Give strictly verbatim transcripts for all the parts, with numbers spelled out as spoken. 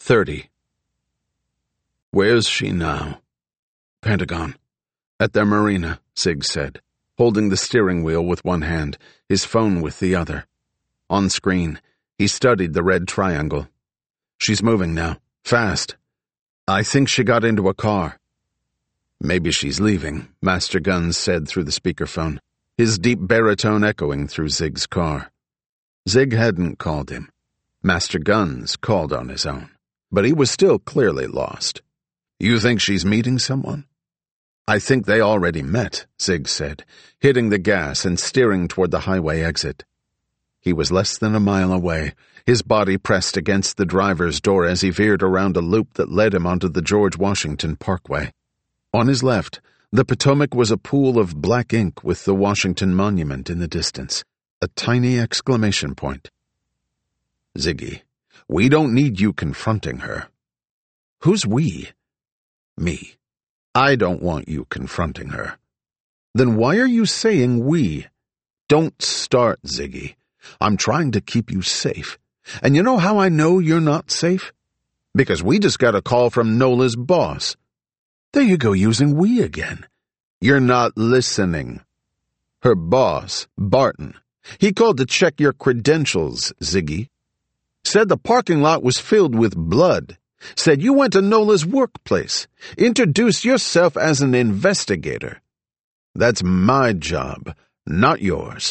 thirty. Where's she now? Pentagon. At their marina, Zig said, holding the steering wheel with one hand, his phone with the other. On screen, he studied the red triangle. She's moving now. Fast. I think she got into a car. Maybe she's leaving, Master Guns said through the speakerphone, his deep baritone echoing through Zig's car. Zig hadn't called him. Master Guns called on his own, but he was still clearly lost. You think she's meeting someone? I think they already met, Zig said, hitting the gas and steering toward the highway exit. He was less than a mile away, his body pressed against the driver's door as he veered around a loop that led him onto the George Washington Parkway. On his left, the Potomac was a pool of black ink with the Washington Monument in the distance, a tiny exclamation point. Ziggy, we don't need you confronting her. Who's we? Me. I don't want you confronting her. Then why are you saying we? Don't start, Ziggy. I'm trying to keep you safe. And you know how I know you're not safe? Because we just got a call from Nola's boss. There you go, using we again. You're not listening. Her boss, Barton. He called to check your credentials, Ziggy. Said the parking lot was filled with blood. Said you went to Nola's workplace. Introduced yourself as an investigator. That's my job, not yours.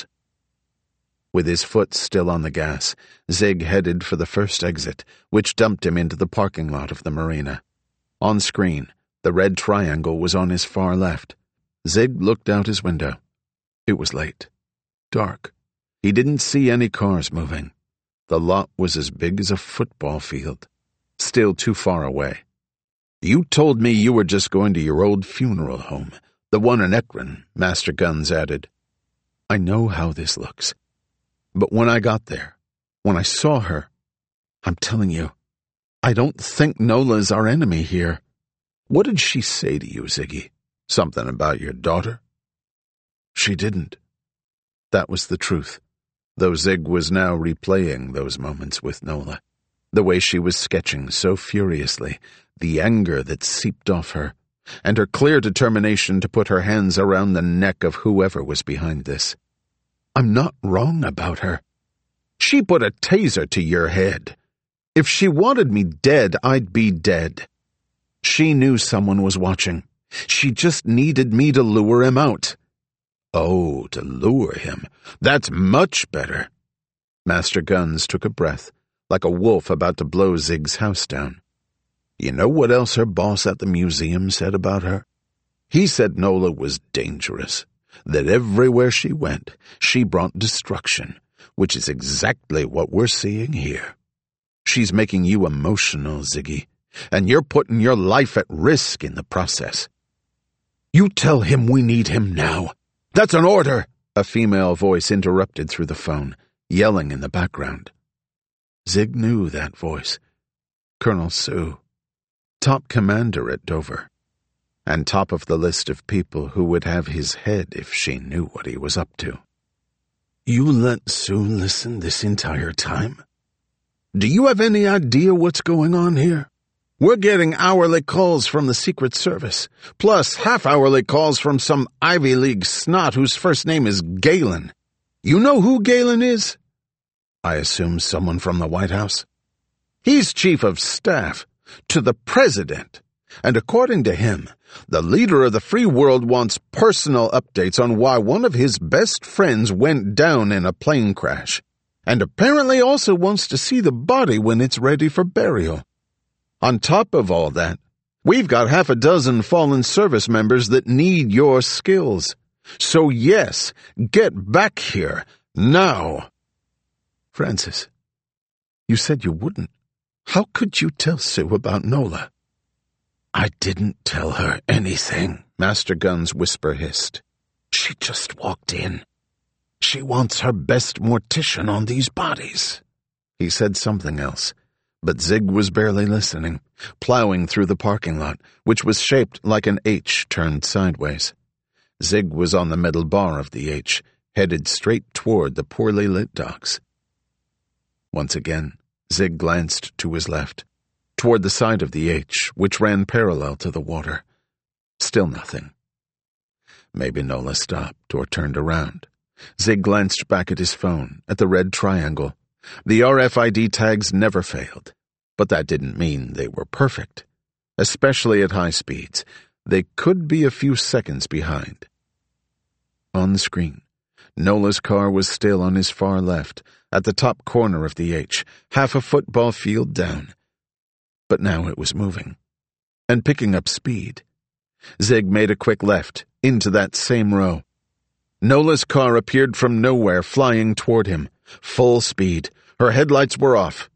With his foot still on the gas, Zig headed for the first exit, which dumped him into the parking lot of the marina. On screen, the red triangle was on his far left. Zig looked out his window. It was late. Dark. He didn't see any cars moving. The lot was as big as a football field. Still too far away. You told me you were just going to your old funeral home, the one in Ekron, Master Guns added. I know how this looks. But when I got there, when I saw her, I'm telling you, I don't think Nola's our enemy here. What did she say to you, Ziggy? Something about your daughter? She didn't. That was the truth, though Zig was now replaying those moments with Nola. The way she was sketching so furiously, the anger that seeped off her, and her clear determination to put her hands around the neck of whoever was behind this. I'm not wrong about her. She put a taser to your head. If she wanted me dead, I'd be dead. She knew someone was watching. She just needed me to lure him out. Oh, to lure him. That's much better. Master Guns took a breath, like a wolf about to blow Zig's house down. You know what else her boss at the museum said about her? He said Nola was dangerous, that everywhere she went, she brought destruction, which is exactly what we're seeing here. She's making you emotional, Ziggy, and you're putting your life at risk in the process. You tell him we need him now. That's an order, a female voice interrupted through the phone, yelling in the background. Zig knew that voice. Colonel Sue, top commander at Dover, and top of the list of people who would have his head if she knew what he was up to. You let Sue listen this entire time? Do you have any idea what's going on here? We're getting hourly calls from the Secret Service, plus half-hourly calls from some Ivy League snot whose first name is Galen. You know who Galen is? I assume someone from the White House. He's chief of staff to the president, and according to him, the leader of the free world wants personal updates on why one of his best friends went down in a plane crash, and apparently also wants to see the body when it's ready for burial. On top of all that, we've got half a dozen fallen service members that need your skills. So yes, get back here, now. Francis, you said you wouldn't. How could you tell Sue about Nola? I didn't tell her anything, Master Guns' whisper hissed. She just walked in. She wants her best mortician on these bodies. He said something else, but Zig was barely listening, plowing through the parking lot, which was shaped like an H turned sideways. Zig was on the middle bar of the H, headed straight toward the poorly lit docks. Once again, Zig glanced to his left. toward the side of the H, which ran parallel to the water. Still nothing. Maybe Nola stopped or turned around. Zig glanced back at his phone, at the red triangle. The R F I D tags never failed, but that didn't mean they were perfect. Especially at high speeds, they could be a few seconds behind. On the screen, Nola's car was still on his far left, at the top corner of the H, half a football field down. But now it was moving, and picking up speed. Zig made a quick left, into that same row. Nola's car appeared from nowhere, flying toward him. Full speed. Her headlights were off.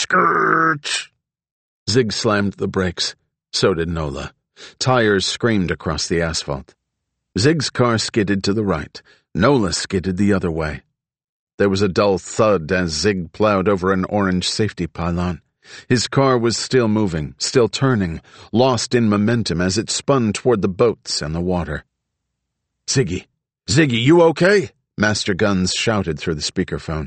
Skirt! Zig slammed the brakes. So did Nola. Tires screamed across the asphalt. Zig's car skidded to the right. Nola skidded the other way. There was a dull thud as Zig plowed over an orange safety pylon. His car was still moving, still turning, lost in momentum as it spun toward the boats and the water. Ziggy! Ziggy, you okay? Master Guns shouted through the speakerphone.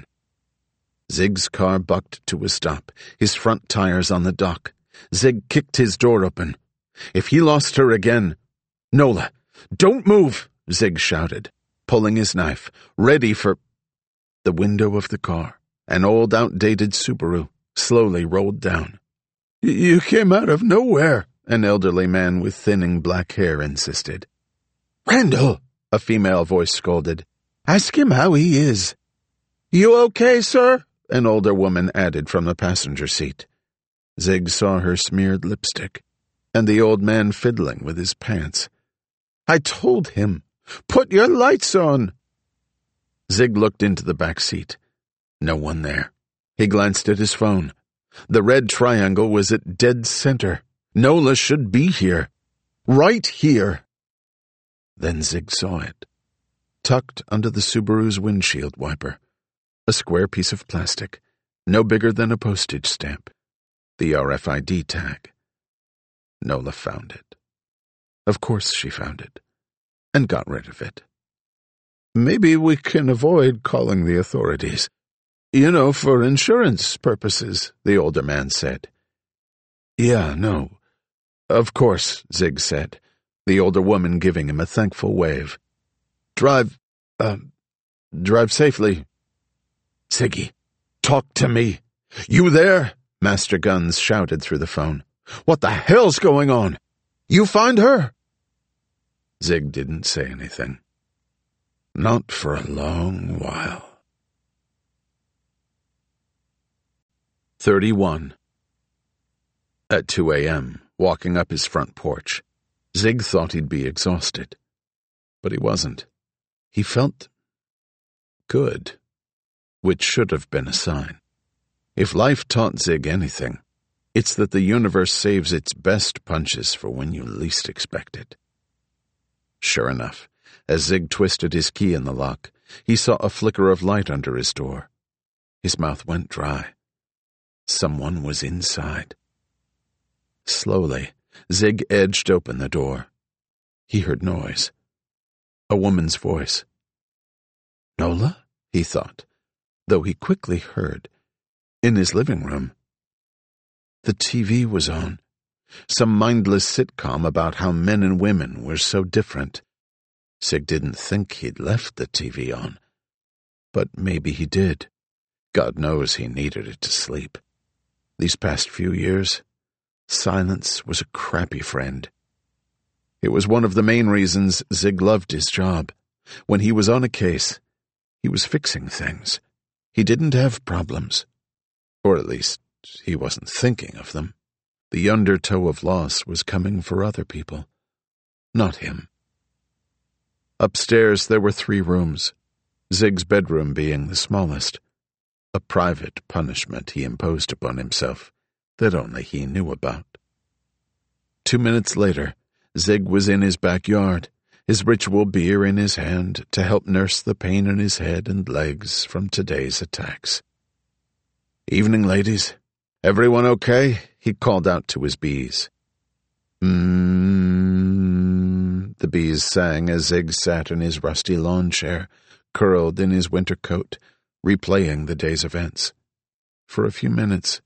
Zig's car bucked to a stop, his front tires on the dock. Zig kicked his door open. If he lost her again... Nola, don't move, Zig shouted, pulling his knife, ready for... The window of the car, an old outdated Subaru, slowly rolled down. You came out of nowhere, an elderly man with thinning black hair insisted. Randall, a female voice scolded. Ask him how he is. You okay, sir? An older woman added from the passenger seat. Zig saw her smeared lipstick, and the old man fiddling with his pants. I told him, put your lights on. Zig looked into the back seat. No one there. He glanced at his phone. The red triangle was at dead center. Nola should be here. Right here. Then Zig saw it. Tucked under the Subaru's windshield wiper. A square piece of plastic, no bigger than a postage stamp. The R F I D tag. Nola found it. Of course she found it. And got rid of it. Maybe we can avoid calling the authorities. You know, for insurance purposes, the older man said. Yeah, no. Of course, Zig said, the older woman giving him a thankful wave. Drive, uh, drive safely. Ziggy, talk to me. You there? Master Guns shouted through the phone. What the hell's going on? You find her? Zig didn't say anything. Not for a long while. Thirty-one. At two a.m., walking up his front porch, Zig thought he'd be exhausted. But he wasn't. He felt good, which should have been a sign. If life taught Zig anything, it's that the universe saves its best punches for when you least expect it. Sure enough, as Zig twisted his key in the lock, he saw a flicker of light under his door. His mouth went dry. Someone was inside. Slowly, Zig edged open the door. He heard noise. A woman's voice. Nola? He thought, though he quickly heard. In his living room. The T V was on. Some mindless sitcom about how men and women were so different. Zig didn't think he'd left the T V on. But maybe he did. God knows he needed it to sleep. These past few years, silence was a crappy friend. It was one of the main reasons Zig loved his job. When he was on a case, he was fixing things. He didn't have problems. Or at least, he wasn't thinking of them. The undertow of loss was coming for other people, not him. Upstairs there were three rooms, Zig's bedroom being the smallest, a private punishment he imposed upon himself that only he knew about. Two minutes later, Zig was in his backyard, his ritual beer in his hand to help nurse the pain in his head and legs from today's attacks. Evening, ladies. Everyone okay? He called out to his bees. Mmm, the bees sang as Zig sat in his rusty lawn chair, curled in his winter coat, replaying the day's events. For a few minutes,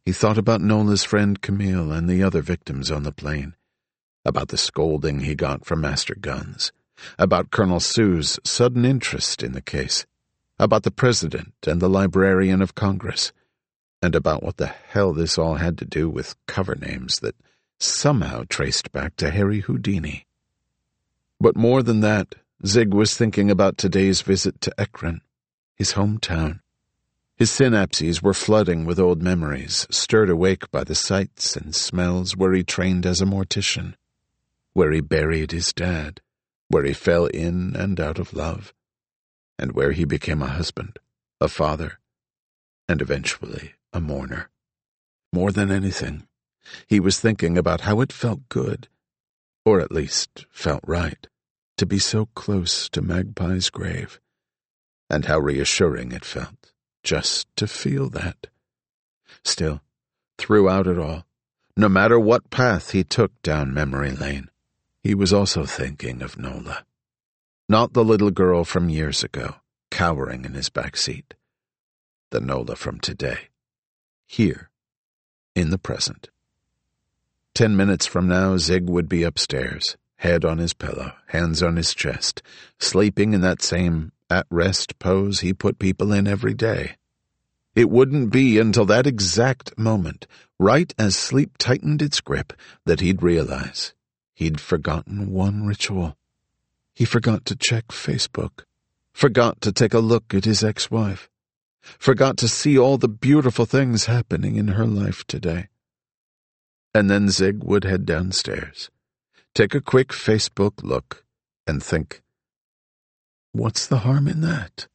He thought about Nola's friend Camille and the other victims on the plane, about the scolding he got from Master Guns, about Colonel Sue's sudden interest in the case, about the President and the Librarian of Congress, and about what the hell this all had to do with cover names that somehow traced back to Harry Houdini. But more than that, Zig was thinking about today's visit to Ekron, his hometown. His synapses were flooding with old memories, stirred awake by the sights and smells where he trained as a mortician, where he buried his dad, where he fell in and out of love, and where he became a husband, a father, and eventually a mourner. More than anything, he was thinking about how it felt good, or at least felt right, to be so close to Magpie's grave, and how reassuring it felt just to feel that. Still, throughout it all, no matter what path he took down memory lane, he was also thinking of Nola. Not the little girl from years ago, cowering in his back seat. The Nola from today. Here, in the present. Ten minutes from now, Zig would be upstairs, head on his pillow, hands on his chest, sleeping in that same at-rest pose he put people in every day. It wouldn't be until that exact moment, right as sleep tightened its grip, that he'd realize he'd forgotten one ritual. He forgot to check Facebook, forgot to take a look at his ex-wife, forgot to see all the beautiful things happening in her life today. And then Zig would head downstairs, take a quick Facebook look, and think, what's the harm in that?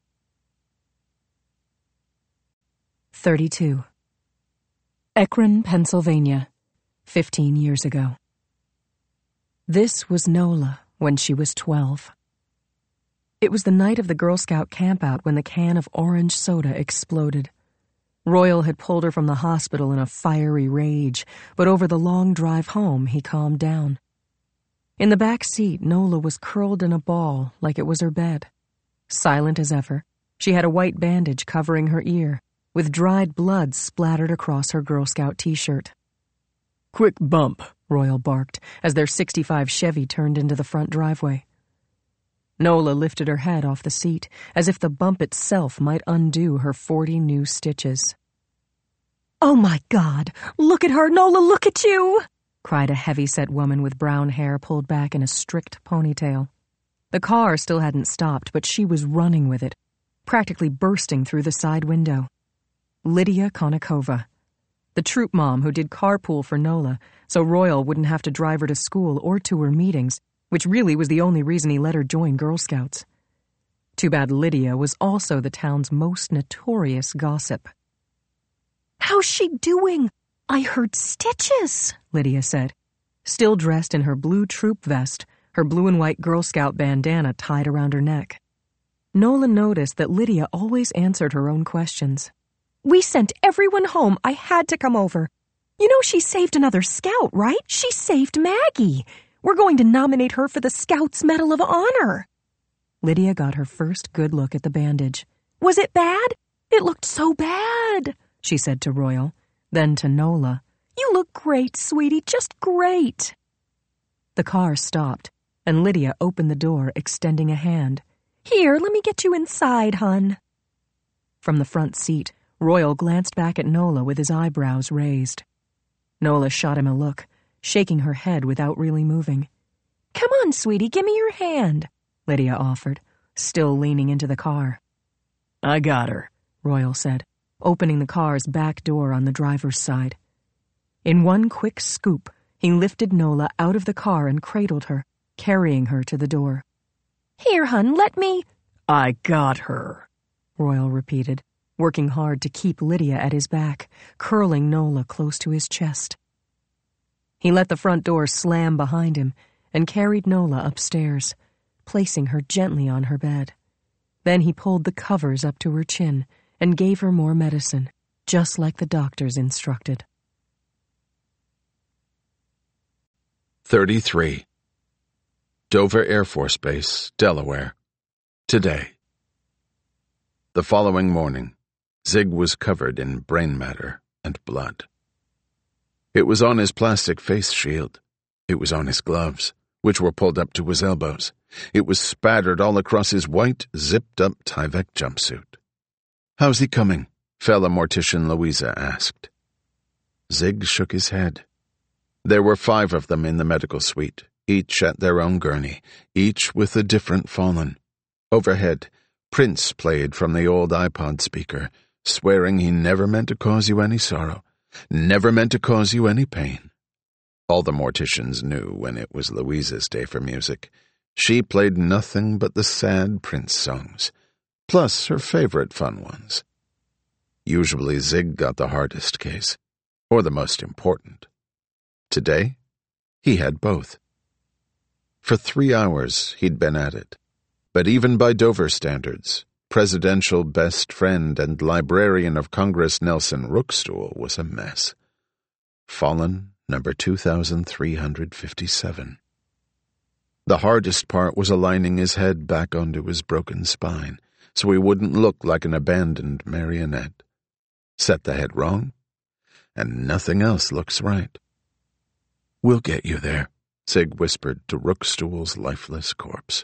thirty-two. Ekron, Pennsylvania, fifteen years ago. This was Nola when she was twelve. It was the night of the Girl Scout campout when the can of orange soda exploded. Royal had pulled her from the hospital in a fiery rage, but over the long drive home he calmed down. In the back seat, Nola was curled in a ball like it was her bed. Silent as ever, she had a white bandage covering her ear, with dried blood splattered across her Girl Scout t-shirt. "Quick bump," Royal barked, as their sixty-five Chevy turned into the front driveway. Nola lifted her head off the seat, as if the bump itself might undo her forty new stitches. "Oh my God! Look at her, Nola, look at you!" cried a heavy-set woman with brown hair pulled back in a strict ponytail. The car still hadn't stopped, but she was running with it, practically bursting through the side window. Lydia Konnikova, the troop mom who did carpool for Nola, so Royal wouldn't have to drive her to school or to her meetings, which really was the only reason he let her join Girl Scouts. Too bad Lydia was also the town's most notorious gossip. "How's she doing? I heard stitches," Lydia said, still dressed in her blue troop vest, her blue and white Girl Scout bandana tied around her neck. Nola noticed that Lydia always answered her own questions. "We sent everyone home. I had to come over. You know she saved another scout, right? She saved Maggie. We're going to nominate her for the Scouts Medal of Honor." Lydia got her first good look at the bandage. "Was it bad? It looked so bad," she said to Royal. Then to Nola, "You look great, sweetie, just great." The car stopped, and Lydia opened the door, extending a hand. "Here, let me get you inside, hun." From the front seat, Royal glanced back at Nola with his eyebrows raised. Nola shot him a look, shaking her head without really moving. "Come on, sweetie, give me your hand," Lydia offered, still leaning into the car. "I got her," Royal said, opening the car's back door on the driver's side. In one quick scoop, he lifted Nola out of the car and cradled her, carrying her to the door. "Here, hun, let me—" "I got her," Royal repeated, working hard to keep Lydia at his back, curling Nola close to his chest. He let the front door slam behind him and carried Nola upstairs, placing her gently on her bed. Then he pulled the covers up to her chin and gave her more medicine, just like the doctors instructed. thirty-three. Dover Air Force Base, Delaware. Today. The following morning, Zig was covered in brain matter, and blood. It was on his plastic face shield. It was on his gloves, which were pulled up to his elbows. It was spattered all across his white, zipped-up Tyvek jumpsuit. "How's he coming?" fellow mortician Louisa asked. Zig shook his head. There were five of them in the medical suite, each at their own gurney, each with a different fallen. Overhead, Prince played from the old iPod speaker, swearing he never meant to cause you any sorrow, never meant to cause you any pain. All the morticians knew when it was Louisa's day for music. She played nothing but the sad Prince songs, plus her favorite fun ones. Usually Zig got the hardest case, or the most important. Today, he had both. For three hours he'd been at it, but even by Dover standards, presidential best friend and Librarian of Congress Nelson Rookstool was a mess. Fallen number two thousand three hundred fifty-seven. The hardest part was aligning his head back onto his broken spine, so he wouldn't look like an abandoned marionette. Set the head wrong, and nothing else looks right. "We'll get you there," Zig whispered to Rookstool's lifeless corpse.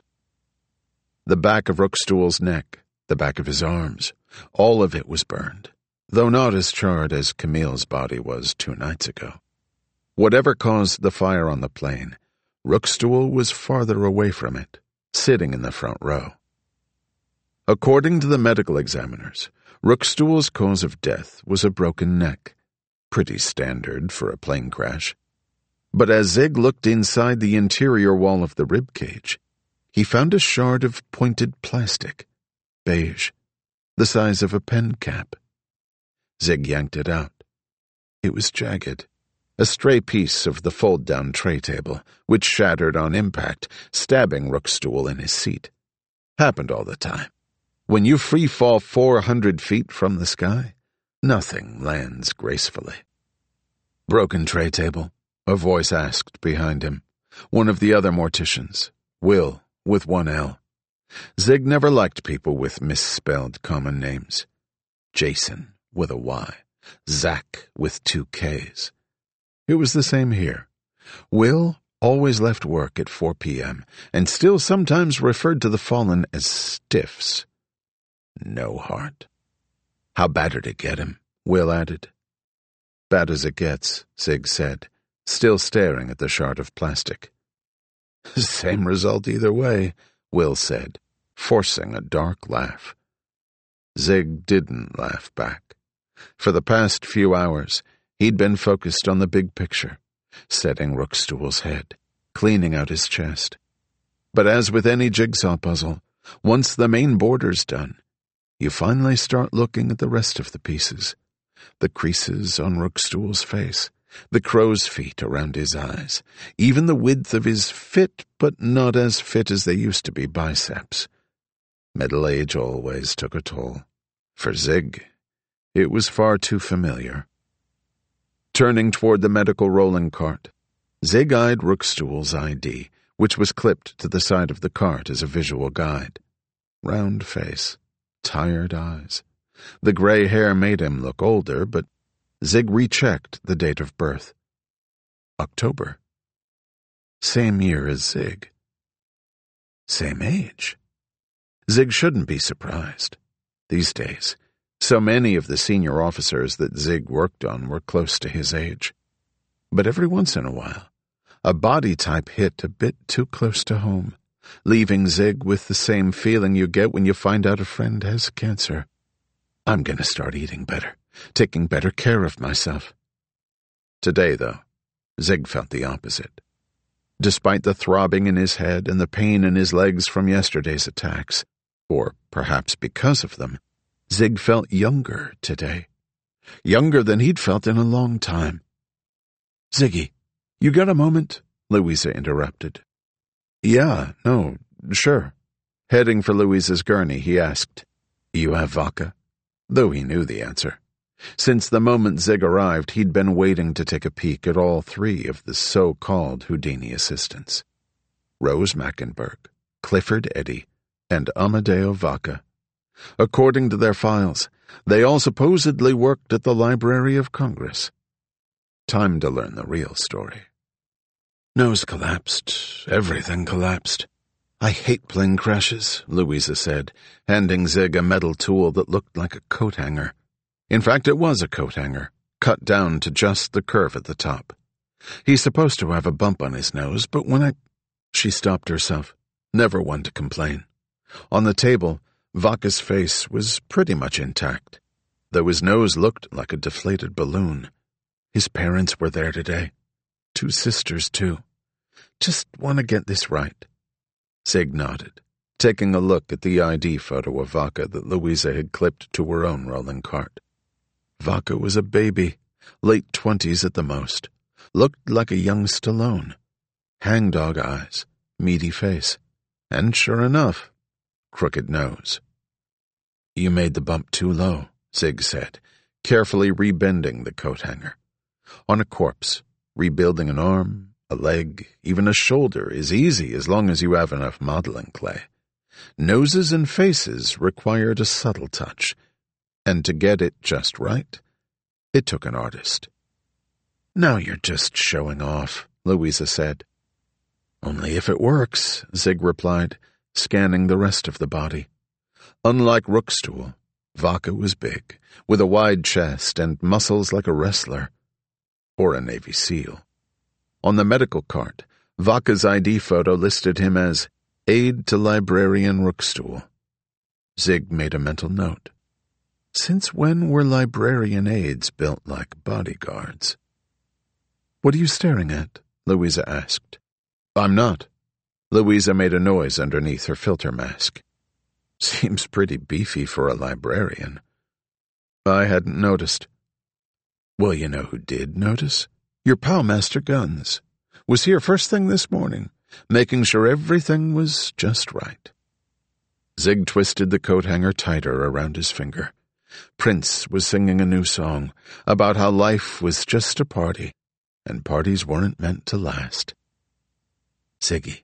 The back of Rookstool's neck, the back of his arms, all of it was burned, though not as charred as Camille's body was two nights ago. Whatever caused the fire on the plane, Rookstool was farther away from it, sitting in the front row. According to the medical examiners, Rookstool's cause of death was a broken neck, pretty standard for a plane crash. But as Zig looked inside the interior wall of the rib cage, he found a shard of pointed plastic, beige, the size of a pen cap. Zig yanked it out. It was jagged, a stray piece of the fold-down tray table, which shattered on impact, stabbing Rookstool in his seat. Happened all the time. When you free-fall four hundred feet from the sky, nothing lands gracefully. "Broken tray table?" a voice asked behind him. One of the other morticians, Will, with one L. Zig never liked people with misspelled common names. Jason, with a Y. Zach, with two Ks. It was the same here. Will always left work at four p.m. and still sometimes referred to the fallen as stiffs. No heart. "How bad did it get him?" Will added. "Bad as it gets," Zig said, still staring at the shard of plastic. "Same result either way," Will said, forcing a dark laugh. Zig didn't laugh back. For the past few hours, he'd been focused on the big picture, setting Rookstool's head, cleaning out his chest. But as with any jigsaw puzzle, once the main border's done, you finally start looking at the rest of the pieces. The creases on Rookstool's face, the crow's feet around his eyes, even the width of his fit but not as fit as they used to be biceps. Middle age always took a toll. For Zig, it was far too familiar. Turning toward the medical rolling cart, Zig eyed Rookstool's I D, which was clipped to the side of the cart as a visual guide. Round face, tired eyes. The gray hair made him look older, but Zig rechecked the date of birth. October. Same year as Zig. Same age. Zig shouldn't be surprised. These days, so many of the senior officers that Zig worked on were close to his age. But every once in a while, a body type hit a bit too close to home, leaving Zig with the same feeling you get when you find out a friend has cancer. "I'm going to start eating better, taking better care of myself." Today, though, Zig felt the opposite. Despite the throbbing in his head and the pain in his legs from yesterday's attacks, or perhaps because of them, Zig felt younger today. Younger than he'd felt in a long time. "Ziggy, you got a moment?" Louisa interrupted. "Yeah, no, sure." Heading for Louisa's gurney, he asked, "You have vodka?" Though he knew the answer. Since the moment Zig arrived, he'd been waiting to take a peek at all three of the so-called Houdini assistants. Rose Mackenberg, Clifford Eddy, and Amadeo Vaca. According to their files, They all supposedly worked at the Library of Congress. Time to learn the real story. Nose collapsed. Everything collapsed. I hate plane crashes, Louisa said, handing Zig a metal tool that looked like a coat hanger. In fact, it was a coat hanger, cut down to just the curve at the top. He's supposed to have a bump on his nose, but when I... She stopped herself, never one to complain. On the table, Vaca's face was pretty much intact, though his nose looked like a deflated balloon. His parents were there today. Two sisters, too. Just want to get this right. Zig nodded, taking a look at the I D photo of Vaca that Louisa had clipped to her own rolling cart. Vaca was a baby, late twenties at the most. Looked like a young Stallone. Hangdog eyes, meaty face, and sure enough, crooked nose. You made the bump too low, Zig said, carefully rebending the coat hanger. On a corpse, rebuilding an arm, a leg, even a shoulder is easy as long as you have enough modeling clay. Noses and faces required a subtle touch, and to get it just right, it took an artist. Now you're just showing off, Louisa said. Only if it works, Zig replied, scanning the rest of the body. Unlike Rookstool, Vaca was big, with a wide chest and muscles like a wrestler. Or a Navy SEAL. On the medical cart, Vaca's I D photo listed him as Aide to Librarian Rookstool. Zig made a mental note. Since when were librarian aides built like bodyguards? What are you staring at? Louisa asked. I'm not. Louisa made a noise underneath her filter mask. Seems pretty beefy for a librarian. I hadn't noticed. Well, you know who did notice? Your pal, Master Guns. Was here first thing this morning, making sure everything was just right. Zig twisted the coat hanger tighter around his finger. Prince was singing a new song about how life was just a party, and parties weren't meant to last. Ziggy,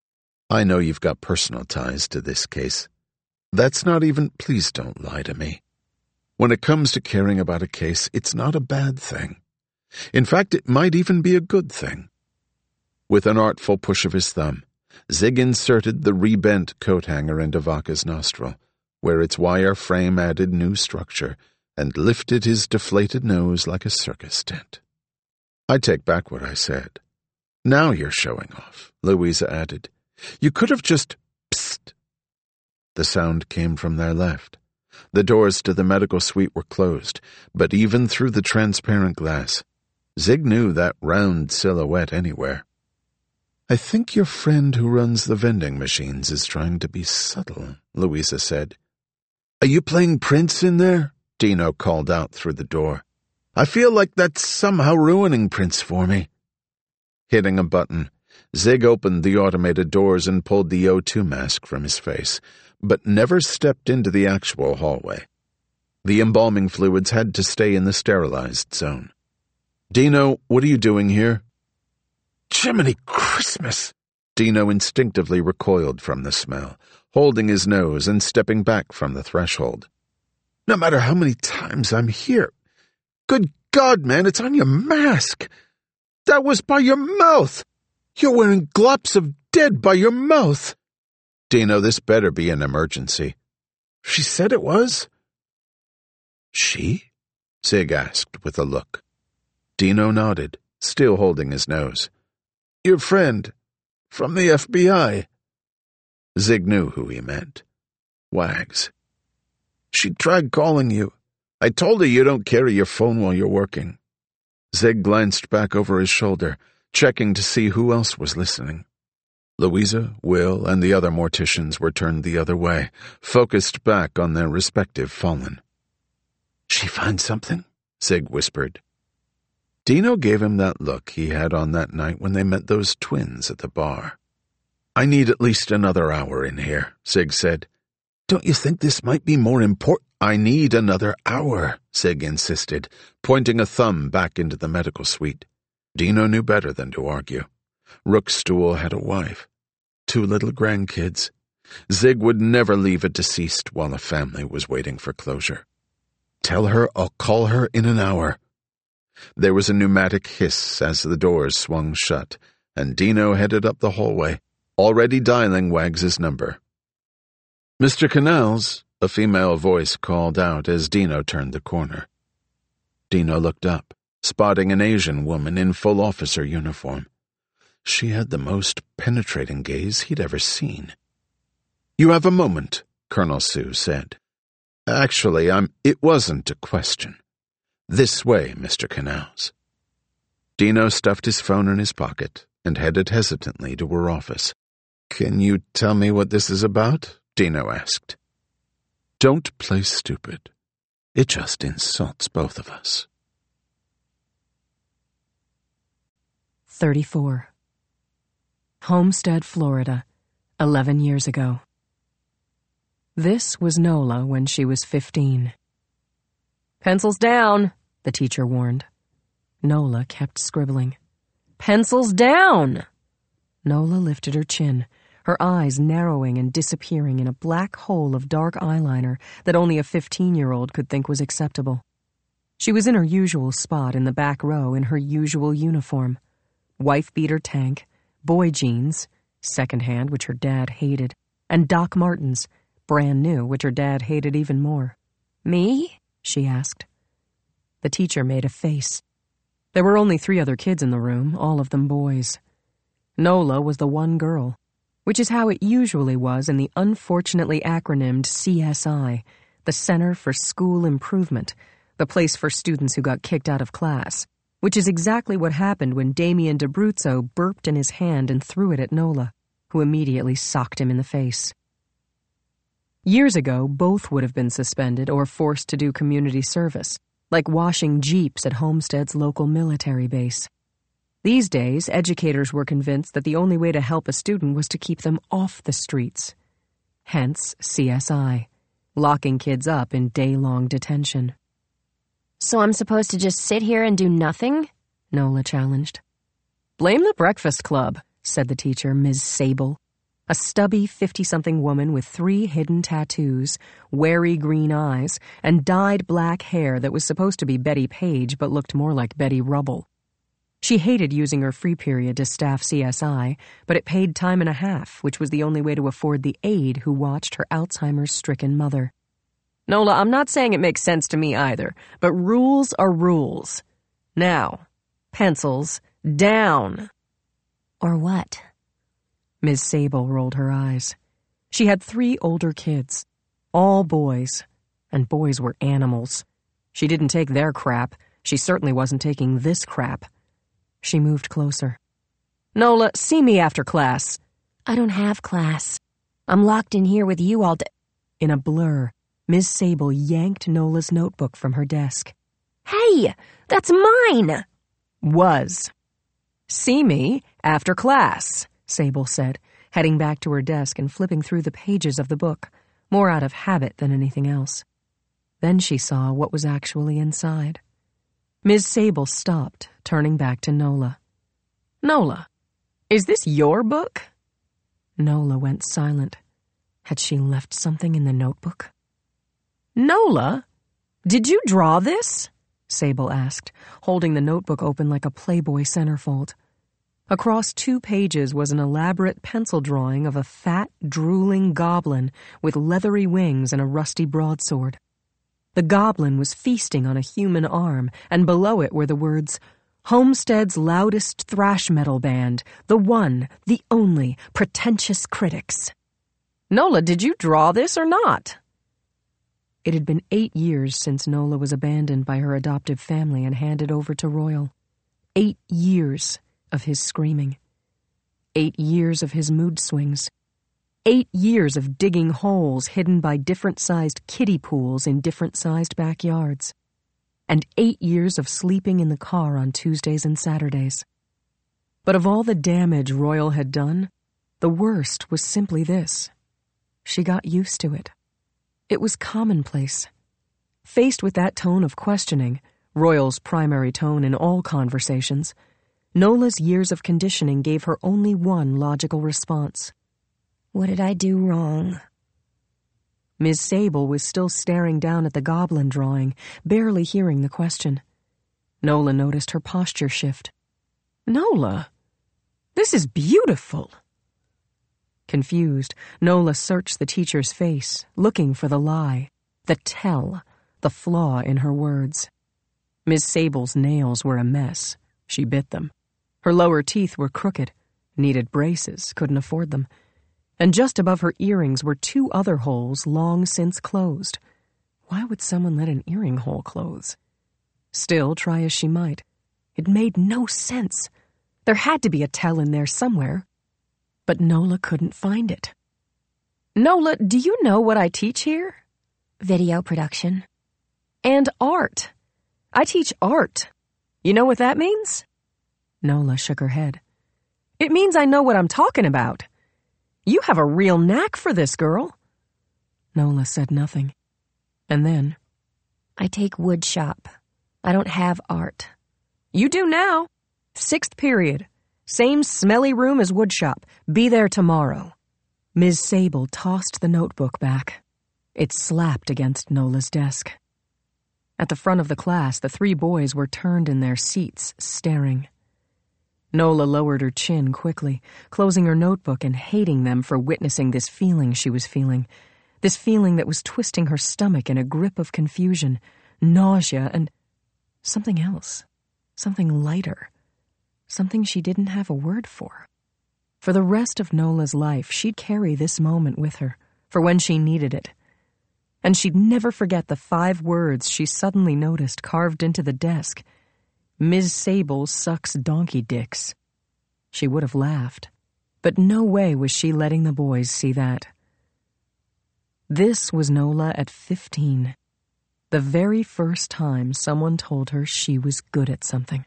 I know you've got personal ties to this case. That's not even... Please don't lie to me. When it comes to caring about a case, it's not a bad thing. In fact, it might even be a good thing. With an artful push of his thumb, Zig inserted the rebent coat hanger into Vaca's nostril, where its wire frame added new structure, and lifted his deflated nose like a circus tent. I take back what I said. Now you're showing off, Louisa added. You could have just... Psst. The sound came from their left. The doors to the medical suite were closed, but even through the transparent glass, Zig knew that round silhouette anywhere. I think your friend who runs the vending machines is trying to be subtle, Louisa said. Are you playing Prince in there? Dino called out through the door. I feel like that's somehow ruining Prince for me. Hitting a button, Zig opened the automated doors and pulled the O two mask from his face, but never stepped into the actual hallway. The embalming fluids had to stay in the sterilized zone. Dino, what are you doing here? Jiminy Christmas! Dino instinctively recoiled from the smell, holding his nose and stepping back from the threshold. No matter how many times I'm here. Good God, man, it's on your mask! That was by your mouth! You're wearing glops of dead by your mouth! Dino, this better be an emergency. She said it was. She? Zig asked with a look. Dino nodded, still holding his nose. Your friend, from the F B I. Zig knew who he meant. Wags. She tried calling you. I told her you don't carry your phone while you're working. Zig glanced back over his shoulder, checking to see who else was listening. Louisa, Will, and the other morticians were turned the other way, focused back on their respective fallen. She find something? Zig whispered. Dino gave him that look he had on that night when they met those twins at the bar. I need at least another hour in here, Zig said. Don't you think this might be more important? I need another hour, Zig insisted, pointing a thumb back into the medical suite. Dino knew better than to argue. Rookstool had a wife, two little grandkids. Zig would never leave a deceased while a family was waiting for closure. Tell her I'll call her in an hour. There was a pneumatic hiss as the doors swung shut, and Dino headed up the hallway, already dialing Wags's number. Mister Canals, a female voice called out as Dino turned the corner. Dino looked up, spotting an Asian woman in full officer uniform. She had the most penetrating gaze he'd ever seen. "You have a moment," Colonel Sue said. "Actually, I'm... It wasn't a question. This way, Mister Canals." Dino stuffed his phone in his pocket and headed hesitantly to her office. "Can you tell me what this is about?" Dino asked. "Don't play stupid. It just insults both of us." thirty-four. Homestead, Florida, eleven years ago. This was Nola when she was fifteen. "Pencils down," the teacher warned. Nola kept scribbling. "Pencils down!" Nola lifted her chin, her eyes narrowing and disappearing in a black hole of dark eyeliner that only a fifteen-year-old could think was acceptable. She was in her usual spot in the back row in her usual uniform. Wife-beater tank, boy jeans, second-hand, which her dad hated, and Doc Martens, brand new, which her dad hated even more. "Me?" she asked. The teacher made a face. There were only three other kids in the room, all of them boys. Nola was the one girl, which is how it usually was in the unfortunately acronymed C S I, the Center for School Improvement, the place for students who got kicked out of class, which is exactly what happened when Damien d'Abruzzo burped in his hand and threw it at Nola, who immediately socked him in the face. Years ago, both would have been suspended or forced to do community service, like washing jeeps at Homestead's local military base. These days, educators were convinced that the only way to help a student was to keep them off the streets. Hence, C S I, locking kids up in day-long detention. "So I'm supposed to just sit here and do nothing?" Nola challenged. "Blame the Breakfast Club," said the teacher, Miz Sable, a stubby fifty-something woman with three hidden tattoos, wary green eyes, and dyed black hair that was supposed to be Betty Page but looked more like Betty Rubble. She hated using her free period to staff C S I, but it paid time and a half, which was the only way to afford the aide who watched her Alzheimer's-stricken mother. "Nola, I'm not saying it makes sense to me either, but rules are rules. Now, pencils down." "Or what?" Miz Sable rolled her eyes. She had three older kids, all boys, and boys were animals. She didn't take their crap. She certainly wasn't taking this crap. She moved closer. "Nola, see me after class." "I don't have class. I'm locked in here with you all day." In a blur, Miz Sable yanked Nola's notebook from her desk. "Hey, that's mine!" Was. "See me after class," Sable said, heading back to her desk and flipping through the pages of the book, more out of habit than anything else. Then she saw what was actually inside. Miz Sable stopped, turning back to Nola. "Nola, is this your book?" Nola went silent. Had she left something in the notebook? "Nola, did you draw this?" Sable asked, holding the notebook open like a Playboy centerfold. Across two pages was an elaborate pencil drawing of a fat, drooling goblin with leathery wings and a rusty broadsword. The goblin was feasting on a human arm, and below it were the words, "Homestead's loudest thrash metal band, the one, the only, Pretentious Critics." "Nola, did you draw this or not?" It had been eight years since Nola was abandoned by her adoptive family and handed over to Royal. Eight years of his screaming. Eight years of his mood swings. Eight years of digging holes hidden by different-sized kiddie pools in different-sized backyards. And eight years of sleeping in the car on Tuesdays and Saturdays. But of all the damage Royal had done, the worst was simply this. She got used to it. It was commonplace. Faced with that tone of questioning, Royal's primary tone in all conversations, Nola's years of conditioning gave her only one logical response. "What did I do wrong?" Miz Sable was still staring down at the goblin drawing, barely hearing the question. Nola noticed her posture shift. "Nola, this is beautiful." Confused, Nola searched the teacher's face, looking for the lie, the tell, the flaw in her words. Miz Sable's nails were a mess. She bit them. Her lower teeth were crooked, needed braces, couldn't afford them. And just above her earrings were two other holes long since closed. Why would someone let an earring hole close? Still, try as she might, it made no sense. There had to be a tell in there somewhere. But Nola couldn't find it. "Nola, do you know what I teach here?" Video production. "And art. I teach art. You know what that means?" Nola shook her head. "It means I know what I'm talking about. You have a real knack for this, girl." Nola said nothing. And then, I take wood shop. I don't have art. "You do now. Sixth period. Same smelly room as woodshop. Be there tomorrow." Miz Sable tossed the notebook back. It slapped against Nola's desk. At the front of the class, the three boys were turned in their seats, staring. Nola lowered her chin quickly, closing her notebook and hating them for witnessing this feeling she was feeling, this feeling that was twisting her stomach in a grip of confusion, nausea, and something else, something lighter, something she didn't have a word for. For the rest of Nola's life, she'd carry this moment with her, for when she needed it. And she'd never forget the five words she suddenly noticed carved into the desk. "Miz Sable sucks donkey dicks." She would have laughed, but no way was she letting the boys see that. This was Nola at fifteen, the very first time someone told her she was good at something.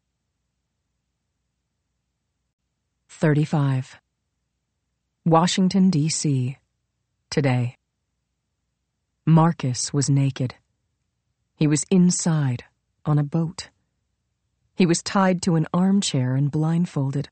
thirty-five. Washington, D C Today. Marcus was naked. He was inside, on a boat. He was tied to an armchair and blindfolded.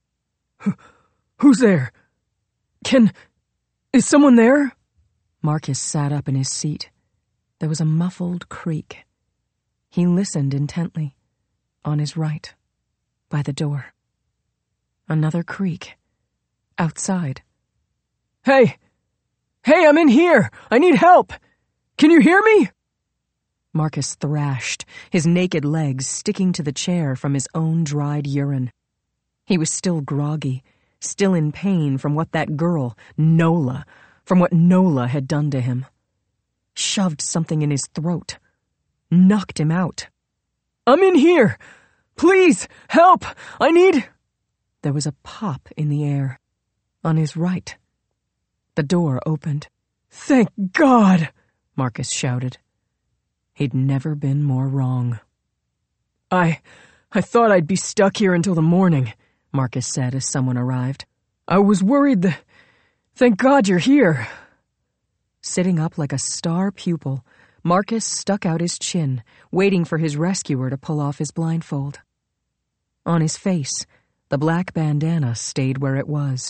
"Who's there? Can... is someone there?" Marcus sat up in his seat. There was a muffled creak. He listened intently. On his right, by the door. Another creak. Outside. "Hey! Hey, I'm in here! I need help! Can you hear me?" Marcus thrashed, his naked legs sticking to the chair from his own dried urine. He was still groggy, still in pain from what that girl, Nola, from what Nola had done to him. Shoved something in his throat. Knocked him out. "I'm in here! Please, help! I need..." There was a pop in the air. On his right. The door opened. "Thank God!" Marcus shouted. He'd never been more wrong. I... I thought I'd be stuck here until the morning," Marcus said as someone arrived. "I was worried that... Thank God you're here." Sitting up like a star pupil, Marcus stuck out his chin, waiting for his rescuer to pull off his blindfold. On his face, the black bandana stayed where it was.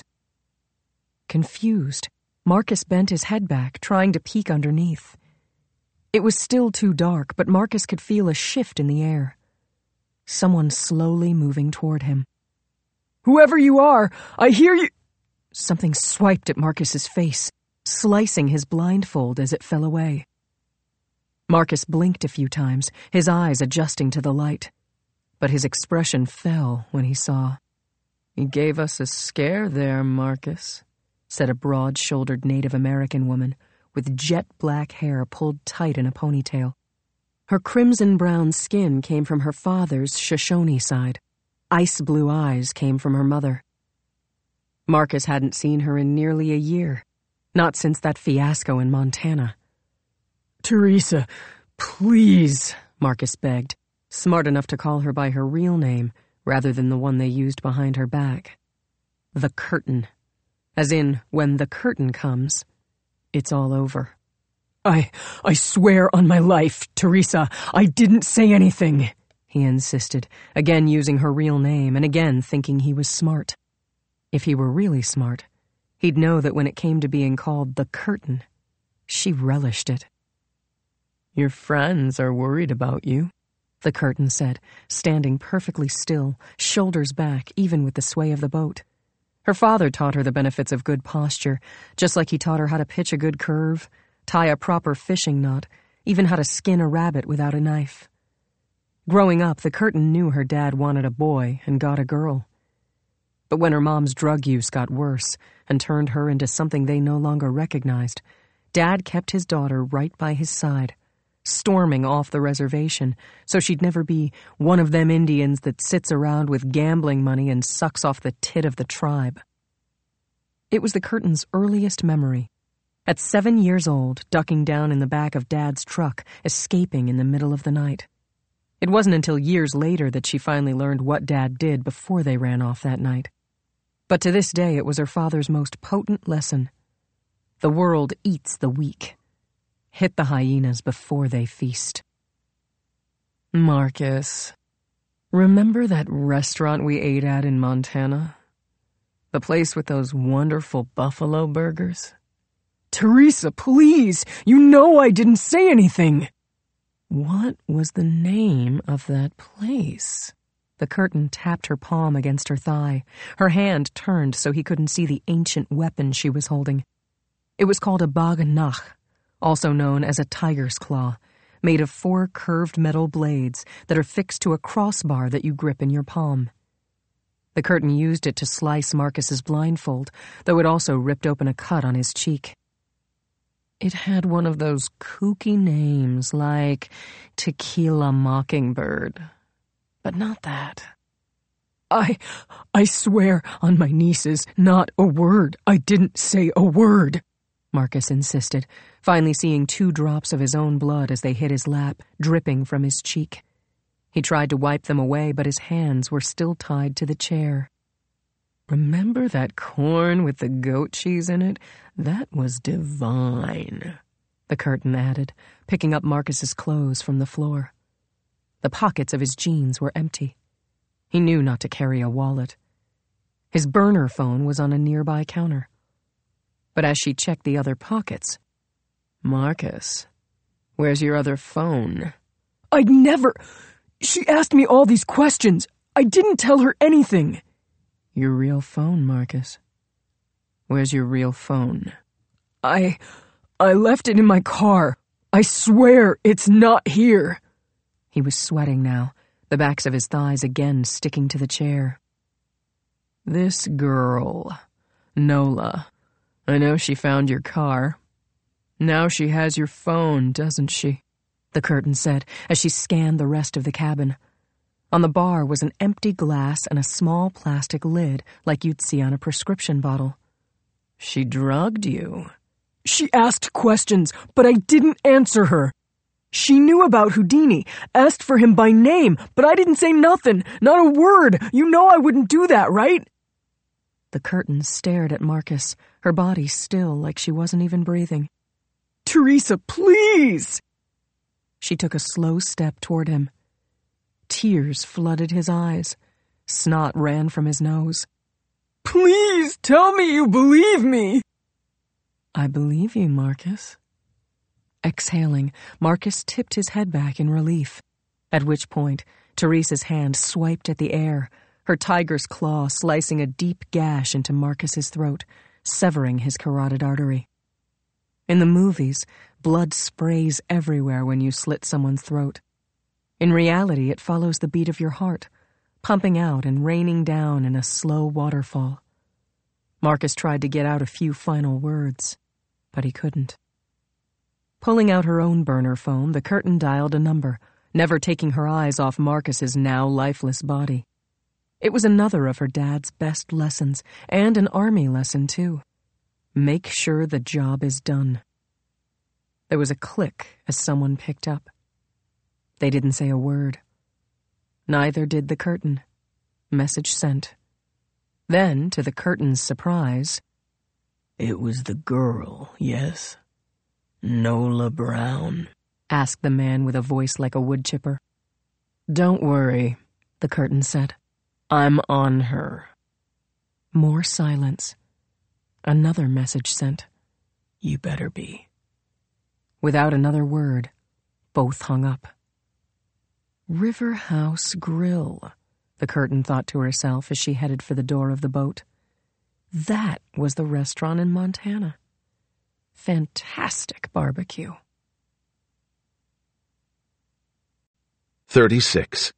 Confused, Marcus bent his head back, trying to peek underneath. It was still too dark, but Marcus could feel a shift in the air. Someone slowly moving toward him. "Whoever you are, I hear you..." Something swiped at Marcus's face, slicing his blindfold as it fell away. Marcus blinked a few times, his eyes adjusting to the light. But his expression fell when he saw. "You gave us a scare there, Marcus," said a broad-shouldered Native American woman with jet-black hair pulled tight in a ponytail. Her crimson-brown skin came from her father's Shoshone side. Ice-blue eyes came from her mother. Marcus hadn't seen her in nearly a year, not since that fiasco in Montana. "Teresa, please," Marcus begged, smart enough to call her by her real name rather than the one they used behind her back. The curtain. As in, when the curtain comes, it's all over. I, I swear on my life, Teresa, I didn't say anything," he insisted, again using her real name and again thinking he was smart. If he were really smart, he'd know that when it came to being called the curtain, She relished it. "Your friends are worried about you," the curtain said, standing perfectly still, shoulders back, even with the sway of the boat. Her father taught her the benefits of good posture, just like he taught her how to pitch a good curve, tie a proper fishing knot, even how to skin a rabbit without a knife. Growing up, the curtain knew her dad wanted a boy and got a girl. But when her mom's drug use got worse and turned her into something they no longer recognized, Dad kept his daughter right by his side, storming off the reservation so she'd never be one of them Indians that sits around with gambling money and sucks off the tit of the tribe. It was the curtain's earliest memory. At seven years old, ducking down in the back of Dad's truck, escaping in the middle of the night. It wasn't until years later that she finally learned what Dad did before they ran off that night. But to this day, it was her father's most potent lesson. The world eats the weak. Hit the hyenas before they feast. "Marcus, remember that restaurant we ate at in Montana? The place with those wonderful buffalo burgers?" "Teresa, please! You know I didn't say anything!" "What was the name of that place?" The curtain tapped her palm against her thigh. Her hand turned so he couldn't see the ancient weapon she was holding. It was called a bag nach, also known as a tiger's claw, made of four curved metal blades that are fixed to a crossbar that you grip in your palm. The curtain used it to slice Marcus's blindfold, though it also ripped open a cut on his cheek. It had one of those kooky names like Tequila Mockingbird, but not that. I, I swear on my nieces, not a word. I didn't say a word," Marcus insisted, finally seeing two drops of his own blood as they hit his lap, dripping from his cheek. He tried to wipe them away, but his hands were still tied to the chair. "Remember that corn with the goat cheese in it? That was divine," the curtain added, picking up Marcus's clothes from the floor. The pockets of his jeans were empty. He knew not to carry a wallet. His burner phone was on a nearby counter. But as she checked the other pockets, "Marcus, where's your other phone?" "I'd never... She asked me all these questions. I didn't tell her anything." "Your real phone, Marcus. Where's your real phone?" I... I left it in my car. I swear it's not here." He was sweating now, the backs of his thighs again sticking to the chair. "This girl, Nola, I know she found your car. Now she has your phone, doesn't she?" the curtain said as she scanned the rest of the cabin. On the bar was an empty glass and a small plastic lid like you'd see on a prescription bottle. "She drugged you." "She asked questions, but I didn't answer her. She knew about Houdini, asked for him by name, but I didn't say nothing, not a word. You know I wouldn't do that, right?" The curtain stared at Marcus, her body still like she wasn't even breathing. "Teresa, please!" She took a slow step toward him. Tears flooded his eyes. Snot ran from his nose. "Please tell me you believe me." "I believe you, Marcus." Exhaling, Marcus tipped his head back in relief, at which point Teresa's hand swiped at the air, her tiger's claw slicing a deep gash into Marcus's throat, severing his carotid artery. In the movies, blood sprays everywhere when you slit someone's throat. In reality, it follows the beat of your heart, pumping out and raining down in a slow waterfall. Marcus tried to get out a few final words, but he couldn't. Pulling out her own burner phone, the curtain dialed a number, never taking her eyes off Marcus's now lifeless body. It was another of her dad's best lessons, and an army lesson, too. Make sure the job is done. There was a click as someone picked up. They didn't say a word. Neither did the curtain. Message sent. Then, to the curtain's surprise, "It was the girl, yes? Nola Brown?" asked the man with a voice like a wood chipper. "Don't worry," the curtain said. "I'm on her." More silence. Another message sent. "You better be. Without another word, both hung up. River House Grill, the curtain thought to herself as she headed for the door of the boat. That was the restaurant in Montana. Fantastic barbecue. thirty-six.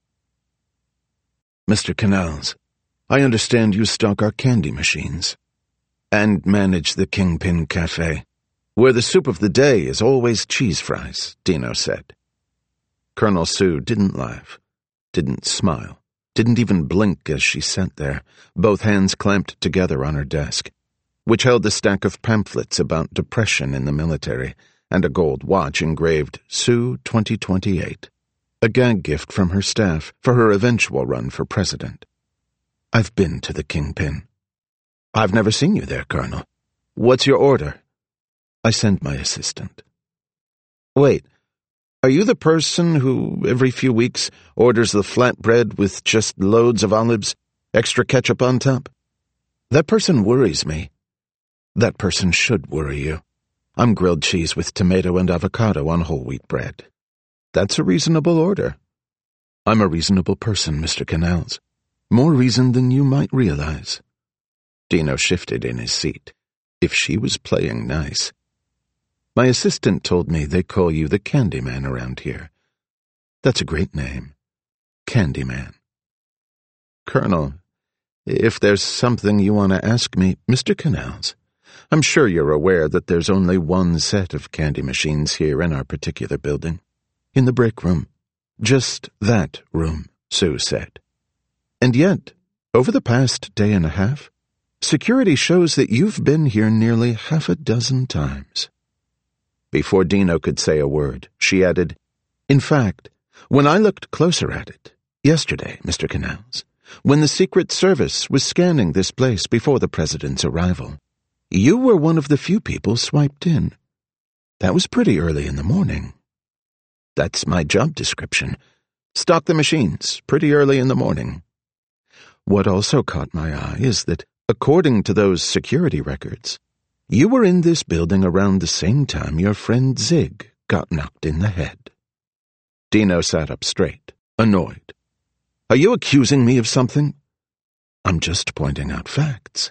Mister Canals, I understand you stock our candy machines and manage the Kingpin Cafe, where the soup of the day is always cheese fries, Dino said. Colonel Sue didn't laugh, didn't smile, didn't even blink as she sat there, both hands clamped together on her desk, which held a stack of pamphlets about depression in the military and a gold watch engraved Sue twenty twenty-eight, a gag gift from her staff for her eventual run for president. I've been to the Kingpin. I've never seen you there, Colonel. What's your order? I send my assistant. Wait, are you the person who, every few weeks, orders the flatbread with just loads of olives, extra ketchup on top? That person worries me. That person should worry you. I'm grilled cheese with tomato and avocado on whole wheat bread. That's a reasonable order. I'm a reasonable person, Mister Canals. More reason than you might realize. Dino shifted in his seat. If she was playing nice. My assistant told me they call you the Candyman around here. That's a great name. Candyman. Colonel, if there's something you want to ask me, Mister Canals, I'm sure you're aware that there's only one set of candy machines here in our particular building. In the break room. Just that room, Sue said. And yet, over the past day and a half, security shows that you've been here nearly half a dozen times. Before Dino could say a word, she added, In fact, when I looked closer at it, yesterday, Mister Canals, when the Secret Service was scanning this place before the president's arrival, you were one of the few people swiped in. That was pretty early in the morning. That's my job description. Stock the machines pretty early in the morning. What also caught my eye is that, according to those security records, you were in this building around the same time your friend Zig got knocked in the head. Dino sat up straight, annoyed. Are you accusing me of something? I'm just pointing out facts.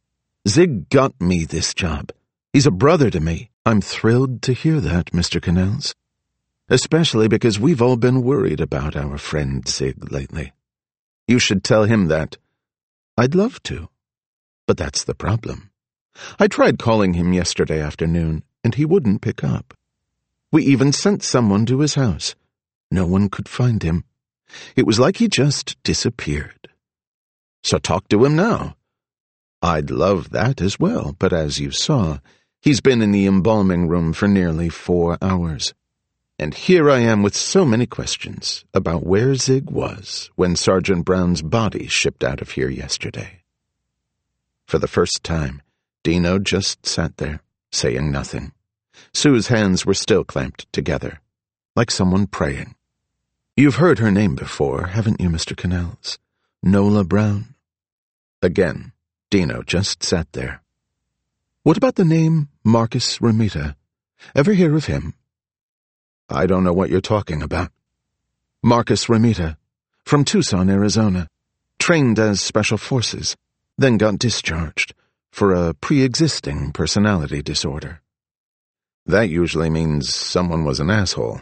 Zig got me this job. He's a brother to me. I'm thrilled to hear that, Mister Canals. Especially because we've all been worried about our friend Zig lately. You should tell him that. I'd love to, but that's the problem. I tried calling him yesterday afternoon, and he wouldn't pick up. We even sent someone to his house. No one could find him. It was like he just disappeared. So talk to him now. I'd love that as well, but as you saw, he's been in the embalming room for nearly four hours. And here I am with so many questions about where Zig was when Sergeant Brown's body shipped out of here yesterday. For the first time, Dino just sat there, saying nothing. Sue's hands were still clamped together, like someone praying. You've heard her name before, haven't you, Mister Canals? Nola Brown? Again, Dino just sat there. What about the name Marcus Ramita? Ever hear of him? I don't know what you're talking about. Marcus Ramita, from Tucson, Arizona, trained as Special Forces, then got discharged for a pre-existing personality disorder. That usually means someone was an asshole.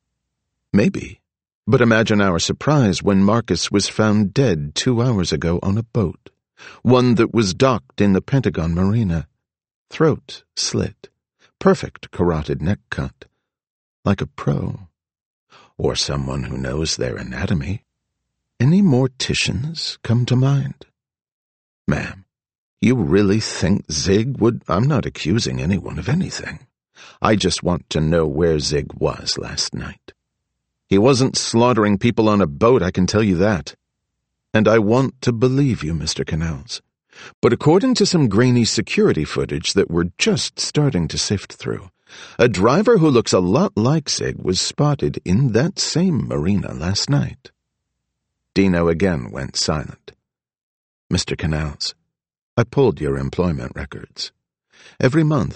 Maybe, but imagine our surprise when Marcus was found dead two hours ago on a boat, one that was docked in the Pentagon Marina. Throat slit, perfect carotid neck cut. Like a pro, or someone who knows their anatomy. Any morticians come to mind? Ma'am, you really think Zig would— I'm not accusing anyone of anything. I just want to know where Zig was last night. He wasn't slaughtering people on a boat, I can tell you that. And I want to believe you, Mister Canals. But according to some grainy security footage that we're just starting to sift through, a driver who looks a lot like Zig was spotted in that same marina last night. Dino again went silent. Mister Canals, I pulled your employment records. Every month,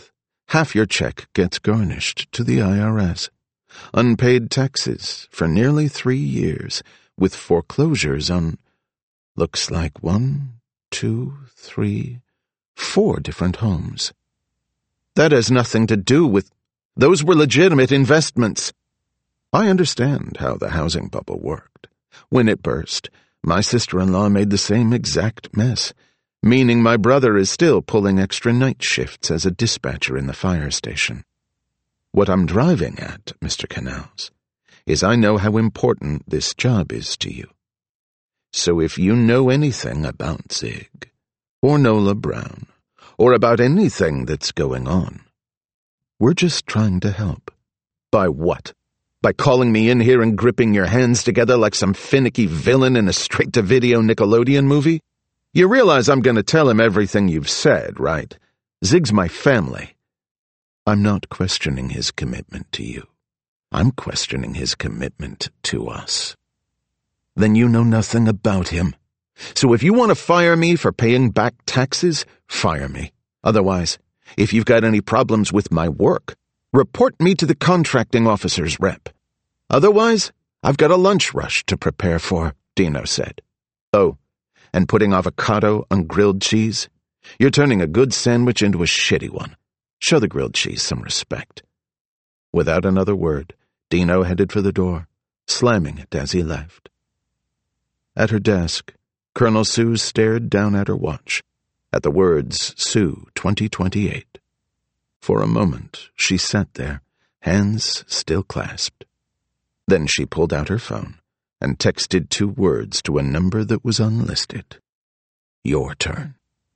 half your check gets garnished to the I R S. Unpaid taxes for nearly three years, with foreclosures on, looks like one, two, three, four different homes. That has nothing to do with... Those were legitimate investments. I understand how the housing bubble worked. When it burst, my sister-in-law made the same exact mess, meaning my brother is still pulling extra night shifts as a dispatcher in the fire station. What I'm driving at, Mister Canals, is I know how important this job is to you. So if you know anything about Zig, or Nola Brown, or about anything that's going on, we're just trying to help. By what? By calling me in here and gripping your hands together like some finicky villain in a straight-to-video Nickelodeon movie? You realize I'm going to tell him everything you've said, right? Zig's my family. I'm not questioning his commitment to you. I'm questioning his commitment to us. Then you know nothing about him. So if you want to fire me for paying back taxes, fire me. Otherwise, if you've got any problems with my work, report me to the contracting officer's rep. Otherwise, I've got a lunch rush to prepare for, Dino said. Oh, and putting avocado on grilled cheese? You're turning a good sandwich into a shitty one. Show the grilled cheese some respect. Without another word, Dino headed for the door, slamming it as he left. At her desk, Colonel Sue stared down at her watch, at the words Sue twenty twenty-eight. For a moment, she sat there, hands still clasped. Then she pulled out her phone and texted two words to a number that was unlisted. Your turn.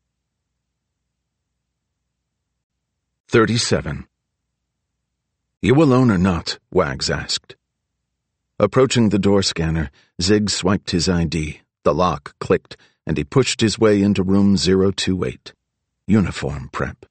thirty-seven. You alone or not? Wags asked. Approaching the door scanner, Zig swiped his I D. The lock clicked, and he pushed his way into room zero two eight. Uniform prep.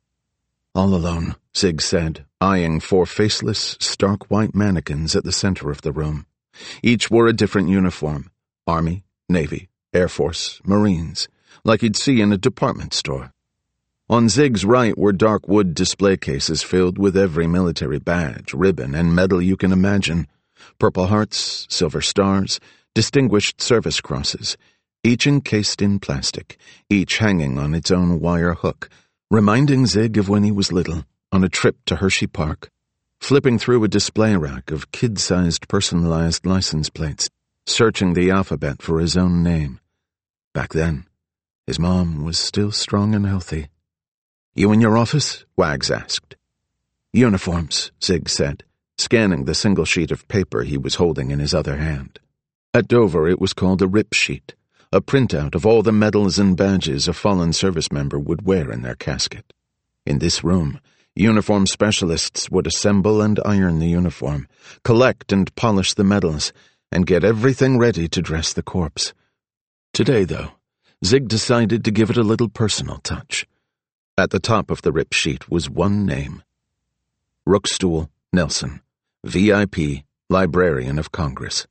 All alone, Zig said, eyeing four faceless, stark white mannequins at the center of the room. Each wore a different uniform. Army, Navy, Air Force, Marines, like you'd see in a department store. On Zig's right were dark wood display cases filled with every military badge, ribbon, and medal you can imagine. Purple Hearts, Silver Stars, Distinguished Service Crosses, each encased in plastic, each hanging on its own wire hook, reminding Zig of when he was little, on a trip to Hershey Park, flipping through a display rack of kid-sized personalized license plates, searching the alphabet for his own name. Back then, his mom was still strong and healthy. You in your office? Wags asked. Uniforms, Zig said, scanning the single sheet of paper he was holding in his other hand. At Dover it was called a rip sheet, a printout of all the medals and badges a fallen service member would wear in their casket. In this room, uniform specialists would assemble and iron the uniform, collect and polish the medals, and get everything ready to dress the corpse. Today, though, Zig decided to give it a little personal touch. At the top of the rip sheet was one name. Rookstool Nelson, V I P, Librarian of Congress.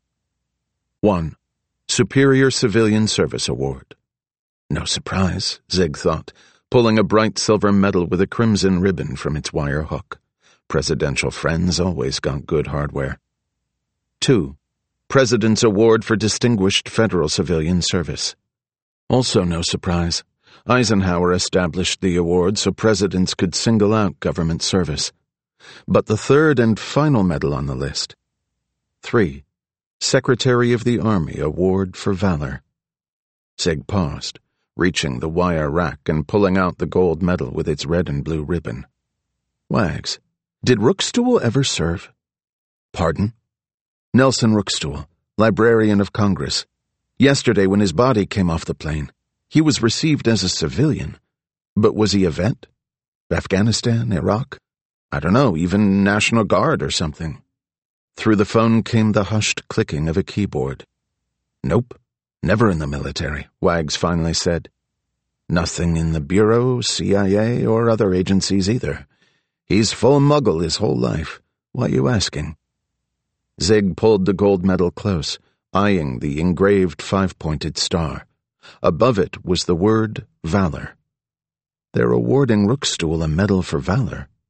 one. Superior Civilian Service Award. No surprise, Zig thought, pulling a bright silver medal with a crimson ribbon from its wire hook. Presidential friends always got good hardware. two. President's Award for Distinguished Federal Civilian Service. Also no surprise. Eisenhower established the award so presidents could single out government service. But the third and final medal on the list. three. Secretary of the Army Award for Valor. Zig paused, reaching the wire rack and pulling out the gold medal with its red and blue ribbon. Wags, did Rookstool ever serve? Pardon? Nelson Rookstool, Librarian of Congress. Yesterday when his body came off the plane, he was received as a civilian. But was he a vet? Afghanistan, Iraq? I don't know, even National Guard or something. Through the phone came the hushed clicking of a keyboard. Nope, never in the military, Wags finally said. Nothing in the Bureau, C I A, or other agencies either. He's full muggle his whole life. Why you asking? Zig pulled the gold medal close, eyeing the engraved five-pointed star. Above it was the word Valor. They're awarding Rookstool a medal for valor,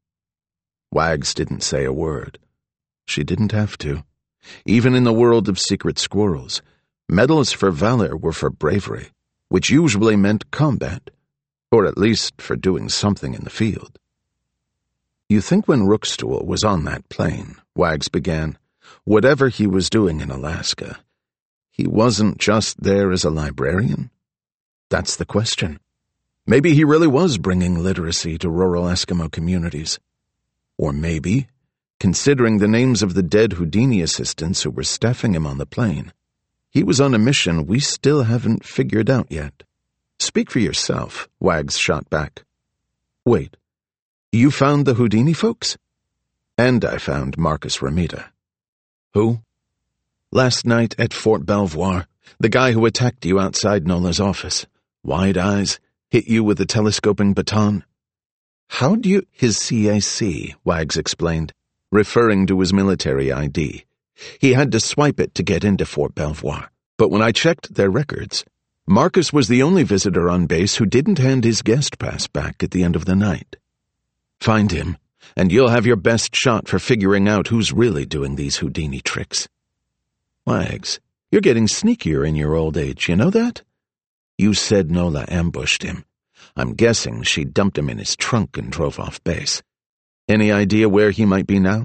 Wags didn't say a word. She didn't have to. Even in the world of secret squirrels, medals for valor were for bravery, which usually meant combat, or at least for doing something in the field. You think when Rookstool was on that plane, Wags began, whatever he was doing in Alaska, he wasn't just there as a librarian? That's the question. Maybe he really was bringing literacy to rural Eskimo communities. Or maybe, considering the names of the dead Houdini assistants who were staffing him on the plane, he was on a mission we still haven't figured out yet. Speak for yourself, Wags shot back. Wait, you found the Houdini folks? And I found Marcus Ramita. Who? Last night at Fort Belvoir, the guy who attacked you outside Nola's office. Wide eyes, hit you with a telescoping baton. How do you— His C A C, Wags explained, referring to his military I D. He had to swipe it to get into Fort Belvoir, but when I checked their records, Marcus was the only visitor on base who didn't hand his guest pass back at the end of the night. Find him, and you'll have your best shot for figuring out who's really doing these Houdini tricks. Wags, you're getting sneakier in your old age, you know that? You said Nola ambushed him. I'm guessing she dumped him in his trunk and drove off base. Any idea where he might be now?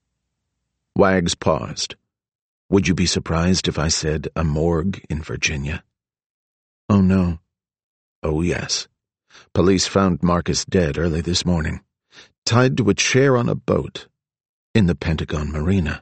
Wags paused. Would you be surprised if I said a morgue in Virginia? Oh, no. Oh, yes. Police found Marcus dead early this morning, tied to a chair on a boat in the Pentagon Marina.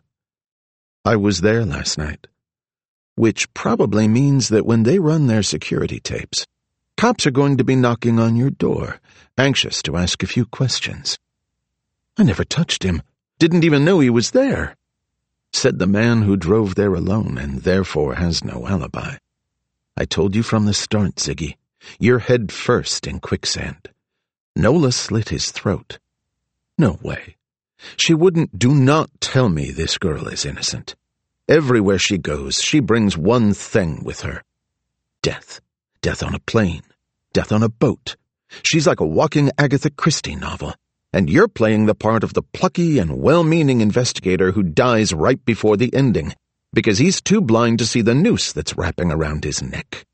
I was there last night, which probably means that when they run their security tapes, cops are going to be knocking on your door, anxious to ask a few questions. I never touched him, didn't even know he was there, said the man who drove there alone and therefore has no alibi. I told you from the start, Ziggy, you're head first in quicksand. Nola slit his throat. No way. She wouldn't— Do not tell me this girl is innocent. Everywhere she goes, she brings one thing with her. Death. Death on a plane. Death on a boat. She's like a walking Agatha Christie novel, and you're playing the part of the plucky and well-meaning investigator who dies right before the ending, because he's too blind to see the noose that's wrapping around his neck.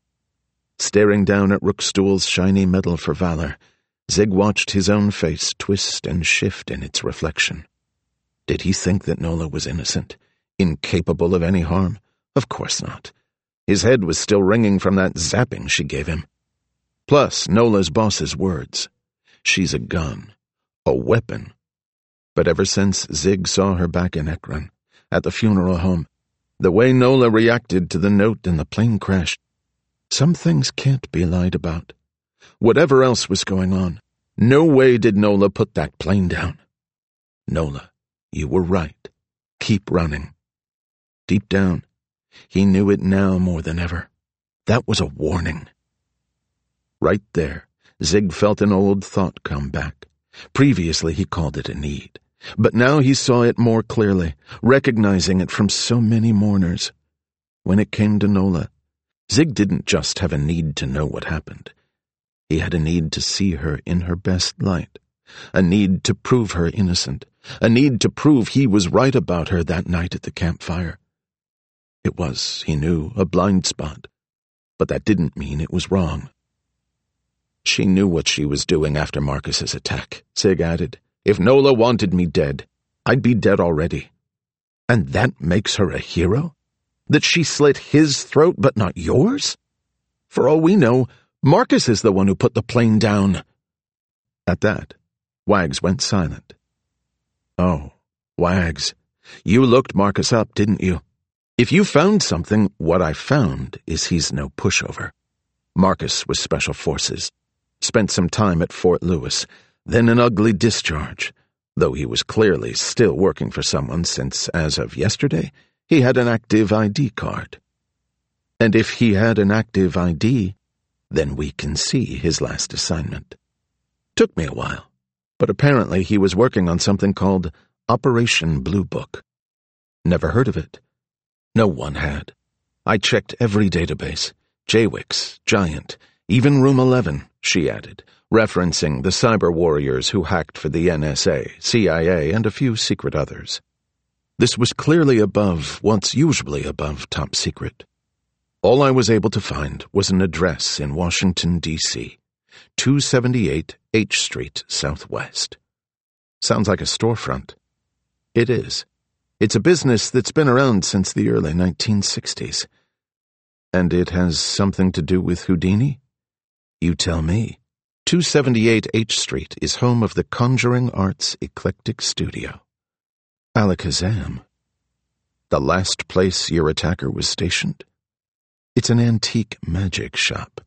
Staring down at Rookstool's shiny medal for valor, Zig watched his own face twist and shift in its reflection. Did he think that Nola was innocent, incapable of any harm? Of course not. His head was still ringing from that zapping she gave him. Plus Nola's boss's words. She's a gun. A weapon. But ever since Zig saw her back in Ekron, at the funeral home, the way Nola reacted to the note in the plane crash, some things can't be lied about. Whatever else was going on, no way did Nola put that plane down. Nola, you were right. Keep running. Deep down, he knew it now more than ever. That was a warning. Right there, Zig felt an old thought come back. Previously he called it a need, but now he saw it more clearly, recognizing it from so many mourners. When it came to Nola, Zig didn't just have a need to know what happened. He had a need to see her in her best light, a need to prove her innocent, a need to prove he was right about her that night at the campfire. It was, he knew, a blind spot, but that didn't mean it was wrong. She knew what she was doing after Marcus's attack, Zig added. If Nola wanted me dead, I'd be dead already. And that makes her a hero? That she slit his throat but not yours? For all we know, Marcus is the one who put the plane down. At that, Wags went silent. Oh, Wags, you looked Marcus up, didn't you? If you found something, what I found is he's no pushover. Marcus was Special Forces. Spent some time at Fort Lewis, then an ugly discharge, though he was clearly still working for someone since, as of yesterday, he had an active I D card. And if he had an active I D, then we can see his last assignment. Took me a while, but apparently he was working on something called Operation Blue Book. Never heard of it. No one had. I checked every database, J W I C S, Giant, even Room eleven, she added, referencing the cyber warriors who hacked for the N S A, C I A, and a few secret others. This was clearly above what's usually above top secret. All I was able to find was an address in Washington, D C, two seventy-eight H Street Southwest. Sounds like a storefront. It is. It's a business that's been around since the early nineteen sixties. And it has something to do with Houdini? You tell me. two seventy-eight H Street is home of the Conjuring Arts Eclectic Studio. Alakazam. The last place your attacker was stationed? It's an antique magic shop.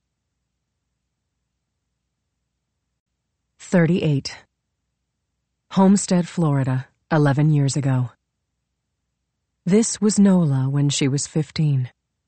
thirty-eight. Homestead, Florida, eleven years ago. This was Nola when she was fifteen.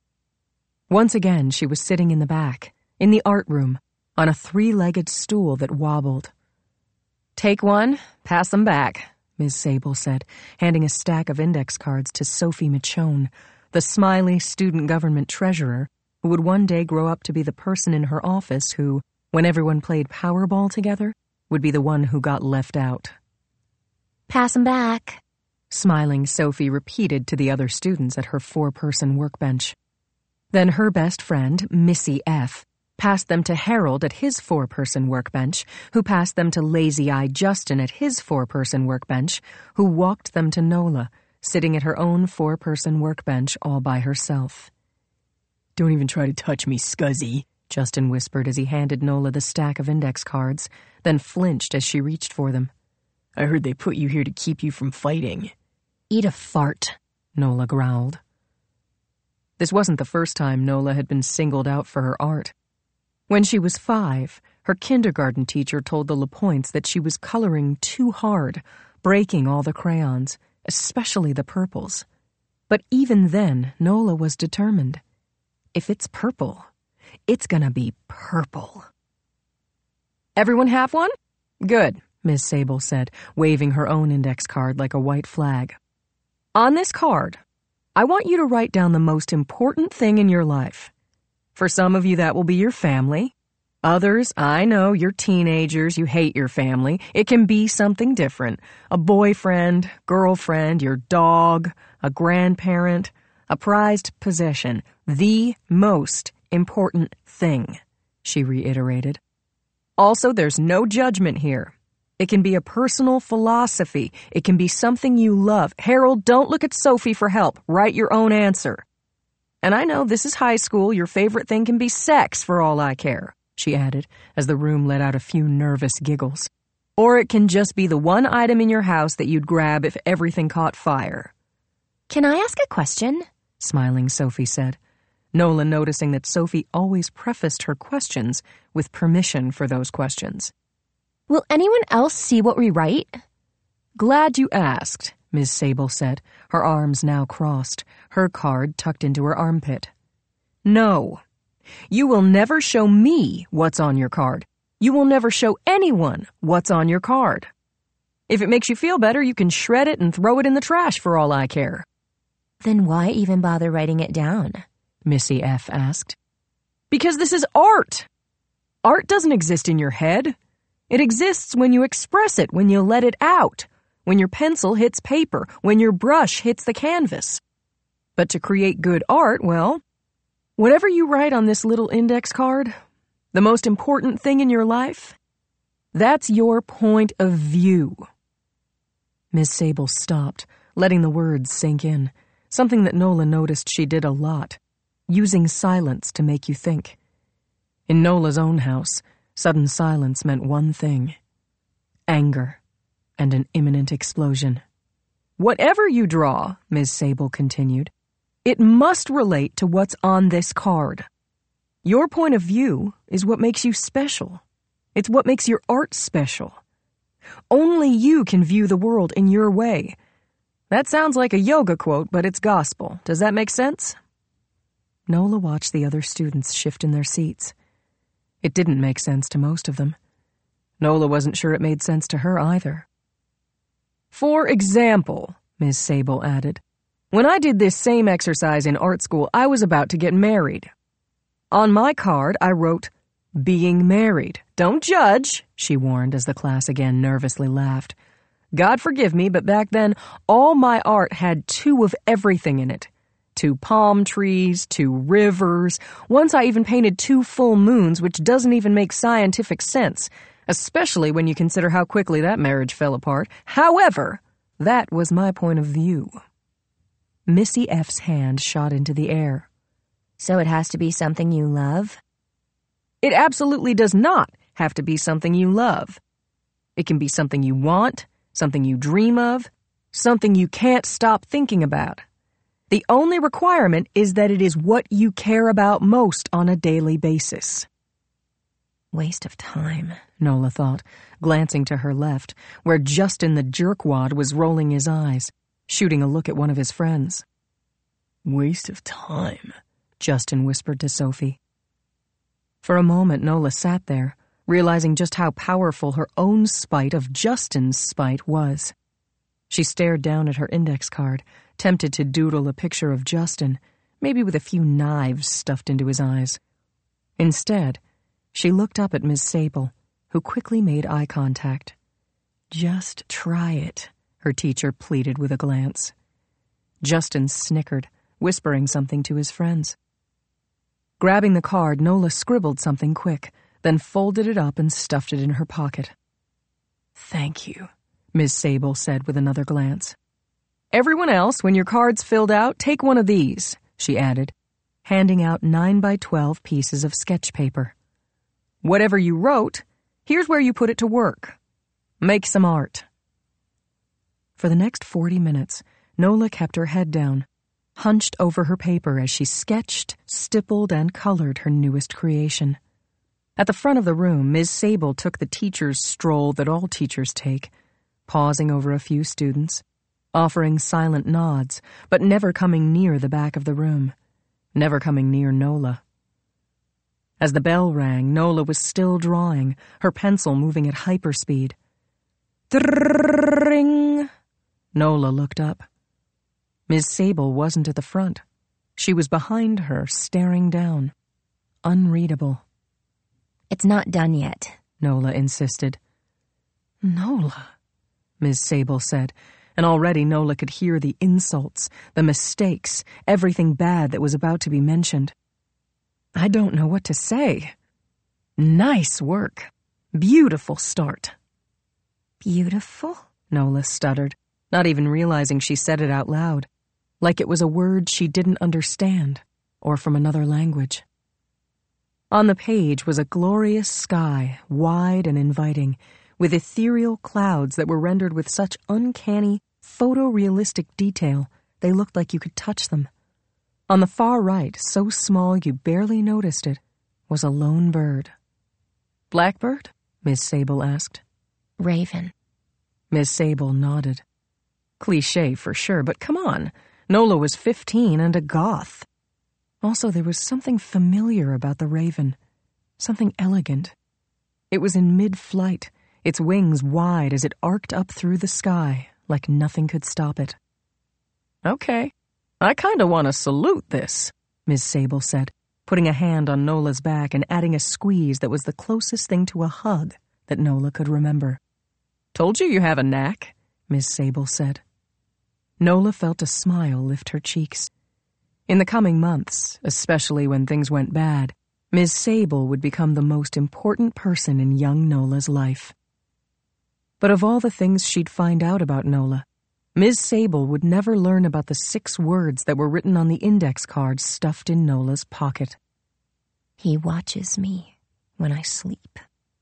Once again, she was sitting in the back, in the art room, on a three-legged stool that wobbled. "Take one, pass them back," Miz Sable said, handing a stack of index cards to Sophie Michonne, the smiley student government treasurer who would one day grow up to be the person in her office who, when everyone played Powerball together, would be the one who got left out. Pass 'em back. Smiling, Sophie repeated to the other students at her four-person workbench. Then her best friend, Missy F., passed them to Harold at his four-person workbench, who passed them to Lazy-Eye Justin at his four-person workbench, who walked them to Nola, sitting at her own four-person workbench all by herself. "Don't even try to touch me, Scuzzy," Justin whispered as he handed Nola the stack of index cards, then flinched as she reached for them. "I heard they put you here to keep you from fighting." "Eat a fart," Nola growled. This wasn't the first time Nola had been singled out for her art. When she was five, her kindergarten teacher told the LaPointes that she was coloring too hard, breaking all the crayons, especially the purples. But even then, Nola was determined. If it's purple, it's gonna be purple. "Everyone have one? Good," Miz Sable said, waving her own index card like a white flag. "On this card, I want you to write down the most important thing in your life. For some of you, that will be your family. Others, I know, you're teenagers, you hate your family. It can be something different. A boyfriend, girlfriend, your dog, a grandparent, a prized possession. The most important thing," she reiterated. "Also, there's no judgment here. It can be a personal philosophy. It can be something you love. Harold, don't look at Sophie for help. Write your own answer. And I know this is high school. Your favorite thing can be sex for all I care," she added, as the room let out a few nervous giggles. "Or it can just be the one item in your house that you'd grab if everything caught fire." "Can I ask a question?" Smiling, Sophie said, Nola noticing that Sophie always prefaced her questions with permission for those questions. "Will anyone else see what we write?" "Glad you asked," Miz Sable said, her arms now crossed, her card tucked into her armpit. "No. You will never show me what's on your card. You will never show anyone what's on your card. If it makes you feel better, you can shred it and throw it in the trash for all I care." "Then why even bother writing it down?" Missy F. asked. "Because this is art. Art doesn't exist in your head. It exists when you express it, when you let it out, when your pencil hits paper, when your brush hits the canvas. But to create good art, well, whatever you write on this little index card, the most important thing in your life, that's your point of view." Miz Sable stopped, letting the words sink in, something that Nola noticed she did a lot, using silence to make you think. In Nola's own house, sudden silence meant one thing: anger and an imminent explosion. "Whatever you draw," Miz Sable continued, "it must relate to what's on this card. Your point of view is what makes you special. It's what makes your art special. Only you can view the world in your way. That sounds like a yoga quote, but it's gospel. Does that make sense?" Nola watched the other students shift in their seats. It didn't make sense to most of them. Nola wasn't sure it made sense to her either. "For example," Miz Sable added, "when I did this same exercise in art school, I was about to get married. On my card, I wrote, Being married. Don't judge, she warned as the class again nervously laughed. God forgive me, but back then, all my art had two of everything in it. Two palm trees, two rivers. Once I even painted two full moons, which doesn't even make scientific sense, especially when you consider how quickly that marriage fell apart. However, that was my point of view. Missy F's hand shot into the air. So it has to be something you love? It absolutely does not have to be something you love. It can be something you want, something you dream of, something you can't stop thinking about. The only requirement is that it is what you care about most on a daily basis. Waste of time, Nola thought, glancing to her left, where Justin the jerkwad was rolling his eyes, shooting a look at one of his friends. Waste of time, Justin whispered to Sophie. For a moment, Nola sat there, realizing just how powerful her own spite of Justin's spite was. She stared down at her index card, tempted to doodle a picture of Justin, maybe with a few knives stuffed into his eyes. Instead, she looked up at Miz Sable, who quickly made eye contact. Just try it, her teacher pleaded with a glance. Justin snickered, whispering something to his friends. Grabbing the card, Nola scribbled something quick, then folded it up and stuffed it in her pocket. Thank you, Miz Sable said with another glance. Everyone else, when your card's filled out, take one of these, she added, handing out nine by twelve pieces of sketch paper. Whatever you wrote, here's where you put it to work. Make some art. For the next forty minutes, Nola kept her head down, hunched over her paper as she sketched, stippled, and colored her newest creation. At the front of the room, Miz Sable took the teacher's stroll that all teachers take, pausing over a few students, offering silent nods, but never coming near the back of the room, never coming near Nola. As the bell rang, Nola was still drawing, her pencil moving at hyperspeed. Drrrring! Nola looked up. Miz Sable wasn't at the front. She was behind her, staring down. Unreadable. It's not done yet, Nola insisted. Nola, Miz Sable said, and already Nola could hear the insults, the mistakes, everything bad that was about to be mentioned. I don't know what to say. Nice work. Beautiful start. Beautiful? Nola stuttered, not even realizing she said it out loud, like it was a word she didn't understand, or from another language. On the page was a glorious sky, wide and inviting, with ethereal clouds that were rendered with such uncanny, photorealistic detail they looked like you could touch them. On the far right, so small you barely noticed it, was a lone bird. Blackbird? Miz Sable asked. Raven. Miz Sable nodded. Cliché for sure, but come on. Nola was fifteen and a goth. Also, there was something familiar about the raven. Something elegant. It was in mid-flight, its wings wide as it arced up through the sky, like nothing could stop it. Okay, I kinda want to salute this, Miz Sable said, putting a hand on Nola's back and adding a squeeze that was the closest thing to a hug that Nola could remember. Told you you have a knack, Miz Sable said. Nola felt a smile lift her cheeks. In the coming months, especially when things went bad, Miz Sable would become the most important person in young Nola's life. But of all the things she'd find out about Nola, Miz Sable would never learn about the six words that were written on the index card stuffed in Nola's pocket. He watches me when I sleep.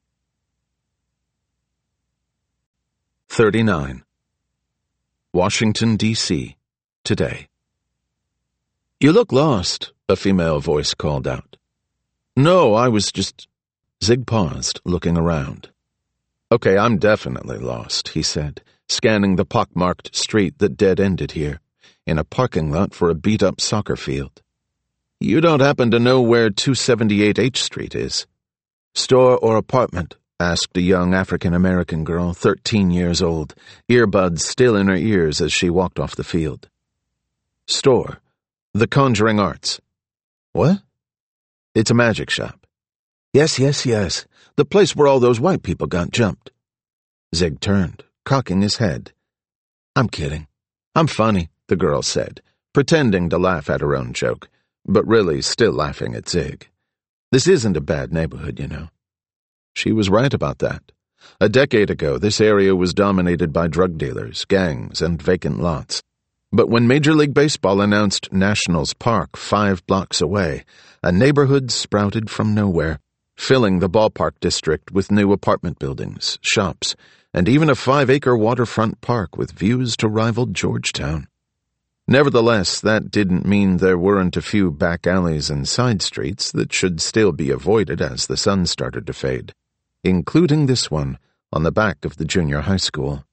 thirty-nine. Washington, D C, today. You look lost, a female voice called out. No, I was just... Zig paused, looking around. Okay, I'm definitely lost, he said, scanning the pockmarked street that dead-ended here, in a parking lot for a beat-up soccer field. You don't happen to know where two seventy-eight H Street is? Store or apartment? Asked a young African-American girl, thirteen years old, earbuds still in her ears as she walked off the field. Store. The Conjuring Arts. What? It's a magic shop. Yes, yes, yes. The place where all those white people got jumped. Zig turned, cocking his head. I'm kidding. I'm funny, the girl said, pretending to laugh at her own joke, but really still laughing at Zig. This isn't a bad neighborhood, you know. She was right about that. A decade ago, this area was dominated by drug dealers, gangs, and vacant lots. But when Major League Baseball announced Nationals Park five blocks away, a neighborhood sprouted from nowhere, filling the ballpark district with new apartment buildings, shops, and even a five-acre waterfront park with views to rival Georgetown. Nevertheless, that didn't mean there weren't a few back alleys and side streets that should still be avoided as the sun started to fade, including this one on the back of the junior high school.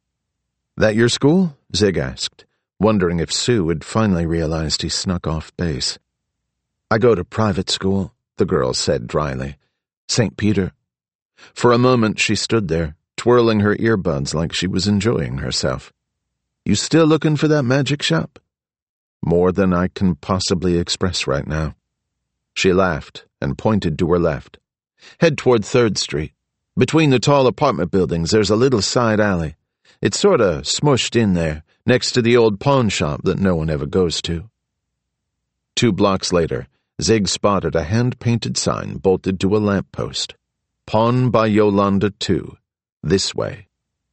That your school? Zig asked, wondering if Sue had finally realized he snuck off base. I go to private school, the girl said dryly. Saint Peter. For a moment she stood there, twirling her earbuds like she was enjoying herself. You still looking for that magic shop? More than I can possibly express right now. She laughed and pointed to her left. Head toward third Street. Between the tall apartment buildings there's a little side alley. It's sort of smushed in there, next to the old pawn shop that no one ever goes to. Two blocks later, Zig spotted a hand-painted sign bolted to a lamppost. Pawn by Yolanda two. This way.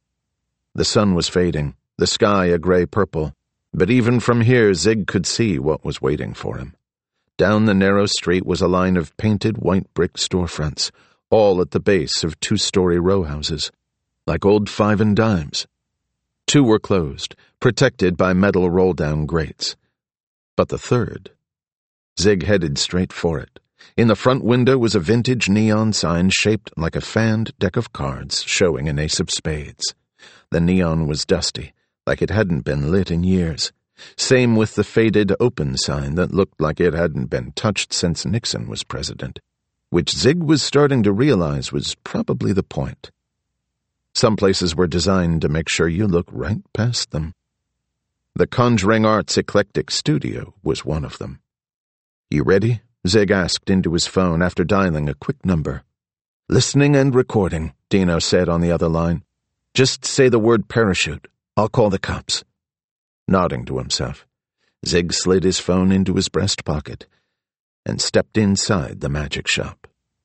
The sun was fading, the sky a gray-purple, but even from here Zig could see what was waiting for him. Down the narrow street was a line of painted white brick storefronts, all at the base of two-story row houses, like old five and dimes. Two were closed, protected by metal roll-down grates. But the third... Zig headed straight for it. In the front window was a vintage neon sign shaped like a fanned deck of cards showing an ace of spades. The neon was dusty, like it hadn't been lit in years. Same with the faded open sign that looked like it hadn't been touched since Nixon was president, which Zig was starting to realize was probably the point. Some places were designed to make sure you look right past them. The Conjuring Arts Eclectic Studio was one of them. You ready? Zig asked into his phone after dialing a quick number. Listening and recording, Dino said on the other line. Just say the word parachute. I'll call the cops. Nodding to himself, Zig slid his phone into his breast pocket and stepped inside the magic shop.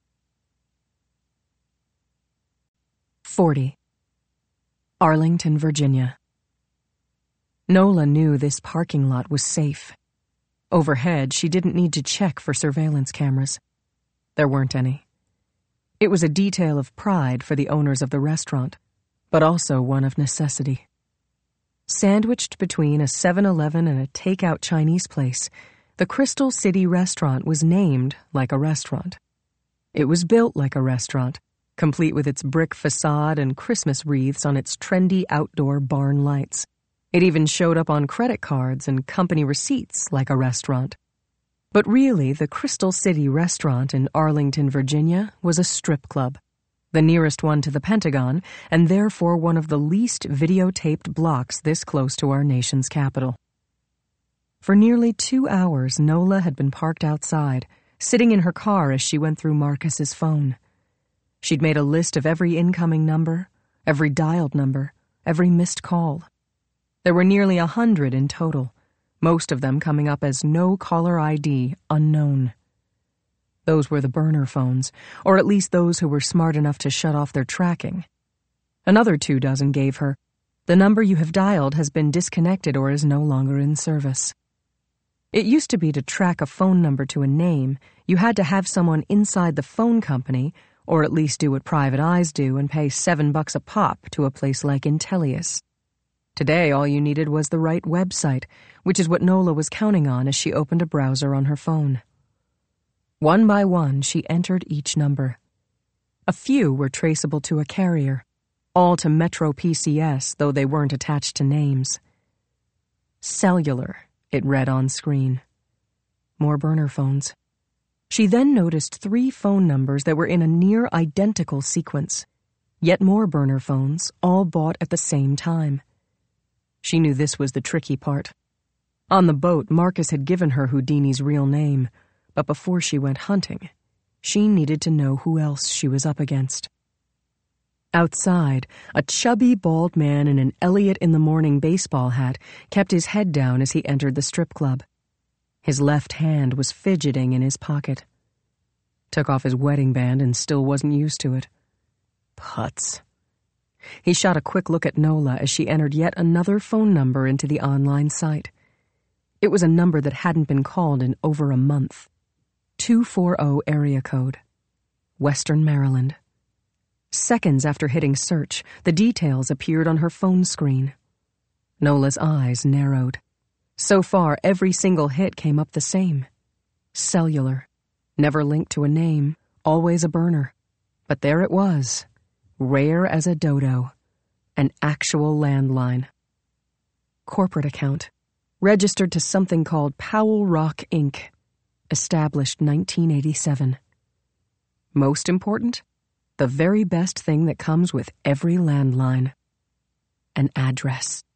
forty. Arlington, Virginia. Nola knew this parking lot was safe. Overhead, she didn't need to check for surveillance cameras. There weren't any. It was a detail of pride for the owners of the restaurant, but also one of necessity. Sandwiched between a seven eleven and a takeout Chinese place, the Crystal City restaurant was named like a restaurant. It was built like a restaurant, complete with its brick facade and Christmas wreaths on its trendy outdoor barn lights. It even showed up on credit cards and company receipts like a restaurant. But really, the Crystal City restaurant in Arlington, Virginia, was a strip club, the nearest one to the Pentagon, and therefore one of the least videotaped blocks this close to our nation's capital. For nearly two hours, Nola had been parked outside, sitting in her car as she went through Marcus's phone. She'd made a list of every incoming number, every dialed number, every missed call. There were nearly a hundred in total, most of them coming up as no caller I D unknown. Those were the burner phones, or at least those who were smart enough to shut off their tracking. Another two dozen gave her, the number you have dialed has been disconnected or is no longer in service. It used to be to track a phone number to a name, you had to have someone inside the phone company, or at least do what private eyes do and pay seven bucks a pop to a place like Intellius. Today, all you needed was the right website, which is what Nola was counting on as she opened a browser on her phone. One by one, she entered each number. A few were traceable to a carrier, all to Metro P C S, though they weren't attached to names. Cellular, it read on screen. More burner phones. She then noticed three phone numbers that were in a near-identical sequence. Yet more burner phones, all bought at the same time. She knew this was the tricky part. On the boat, Marcus had given her Houdini's real name, but before she went hunting, She needed to know who else she was up against. Outside, a chubby, bald man in an Elliot in the Morning baseball hat kept his head down as he entered the strip club. His left hand was fidgeting in his pocket. Took off his wedding band and still wasn't used to it. Putz. He shot a quick look at Nola as she entered yet another phone number into the online site. It was a number that hadn't been called in over a month. two forty area code. Western Maryland. Seconds after hitting search, the details appeared on her phone screen. Nola's eyes narrowed. So far, every single hit came up the same. Cellular. Never linked to a name, always a burner. But there it was. Rare as a dodo. An actual landline. Corporate account. Registered to something called Powell Rock Incorporated. Established nineteen eighty-seven. Most important? The very best thing that comes with every landline. An address.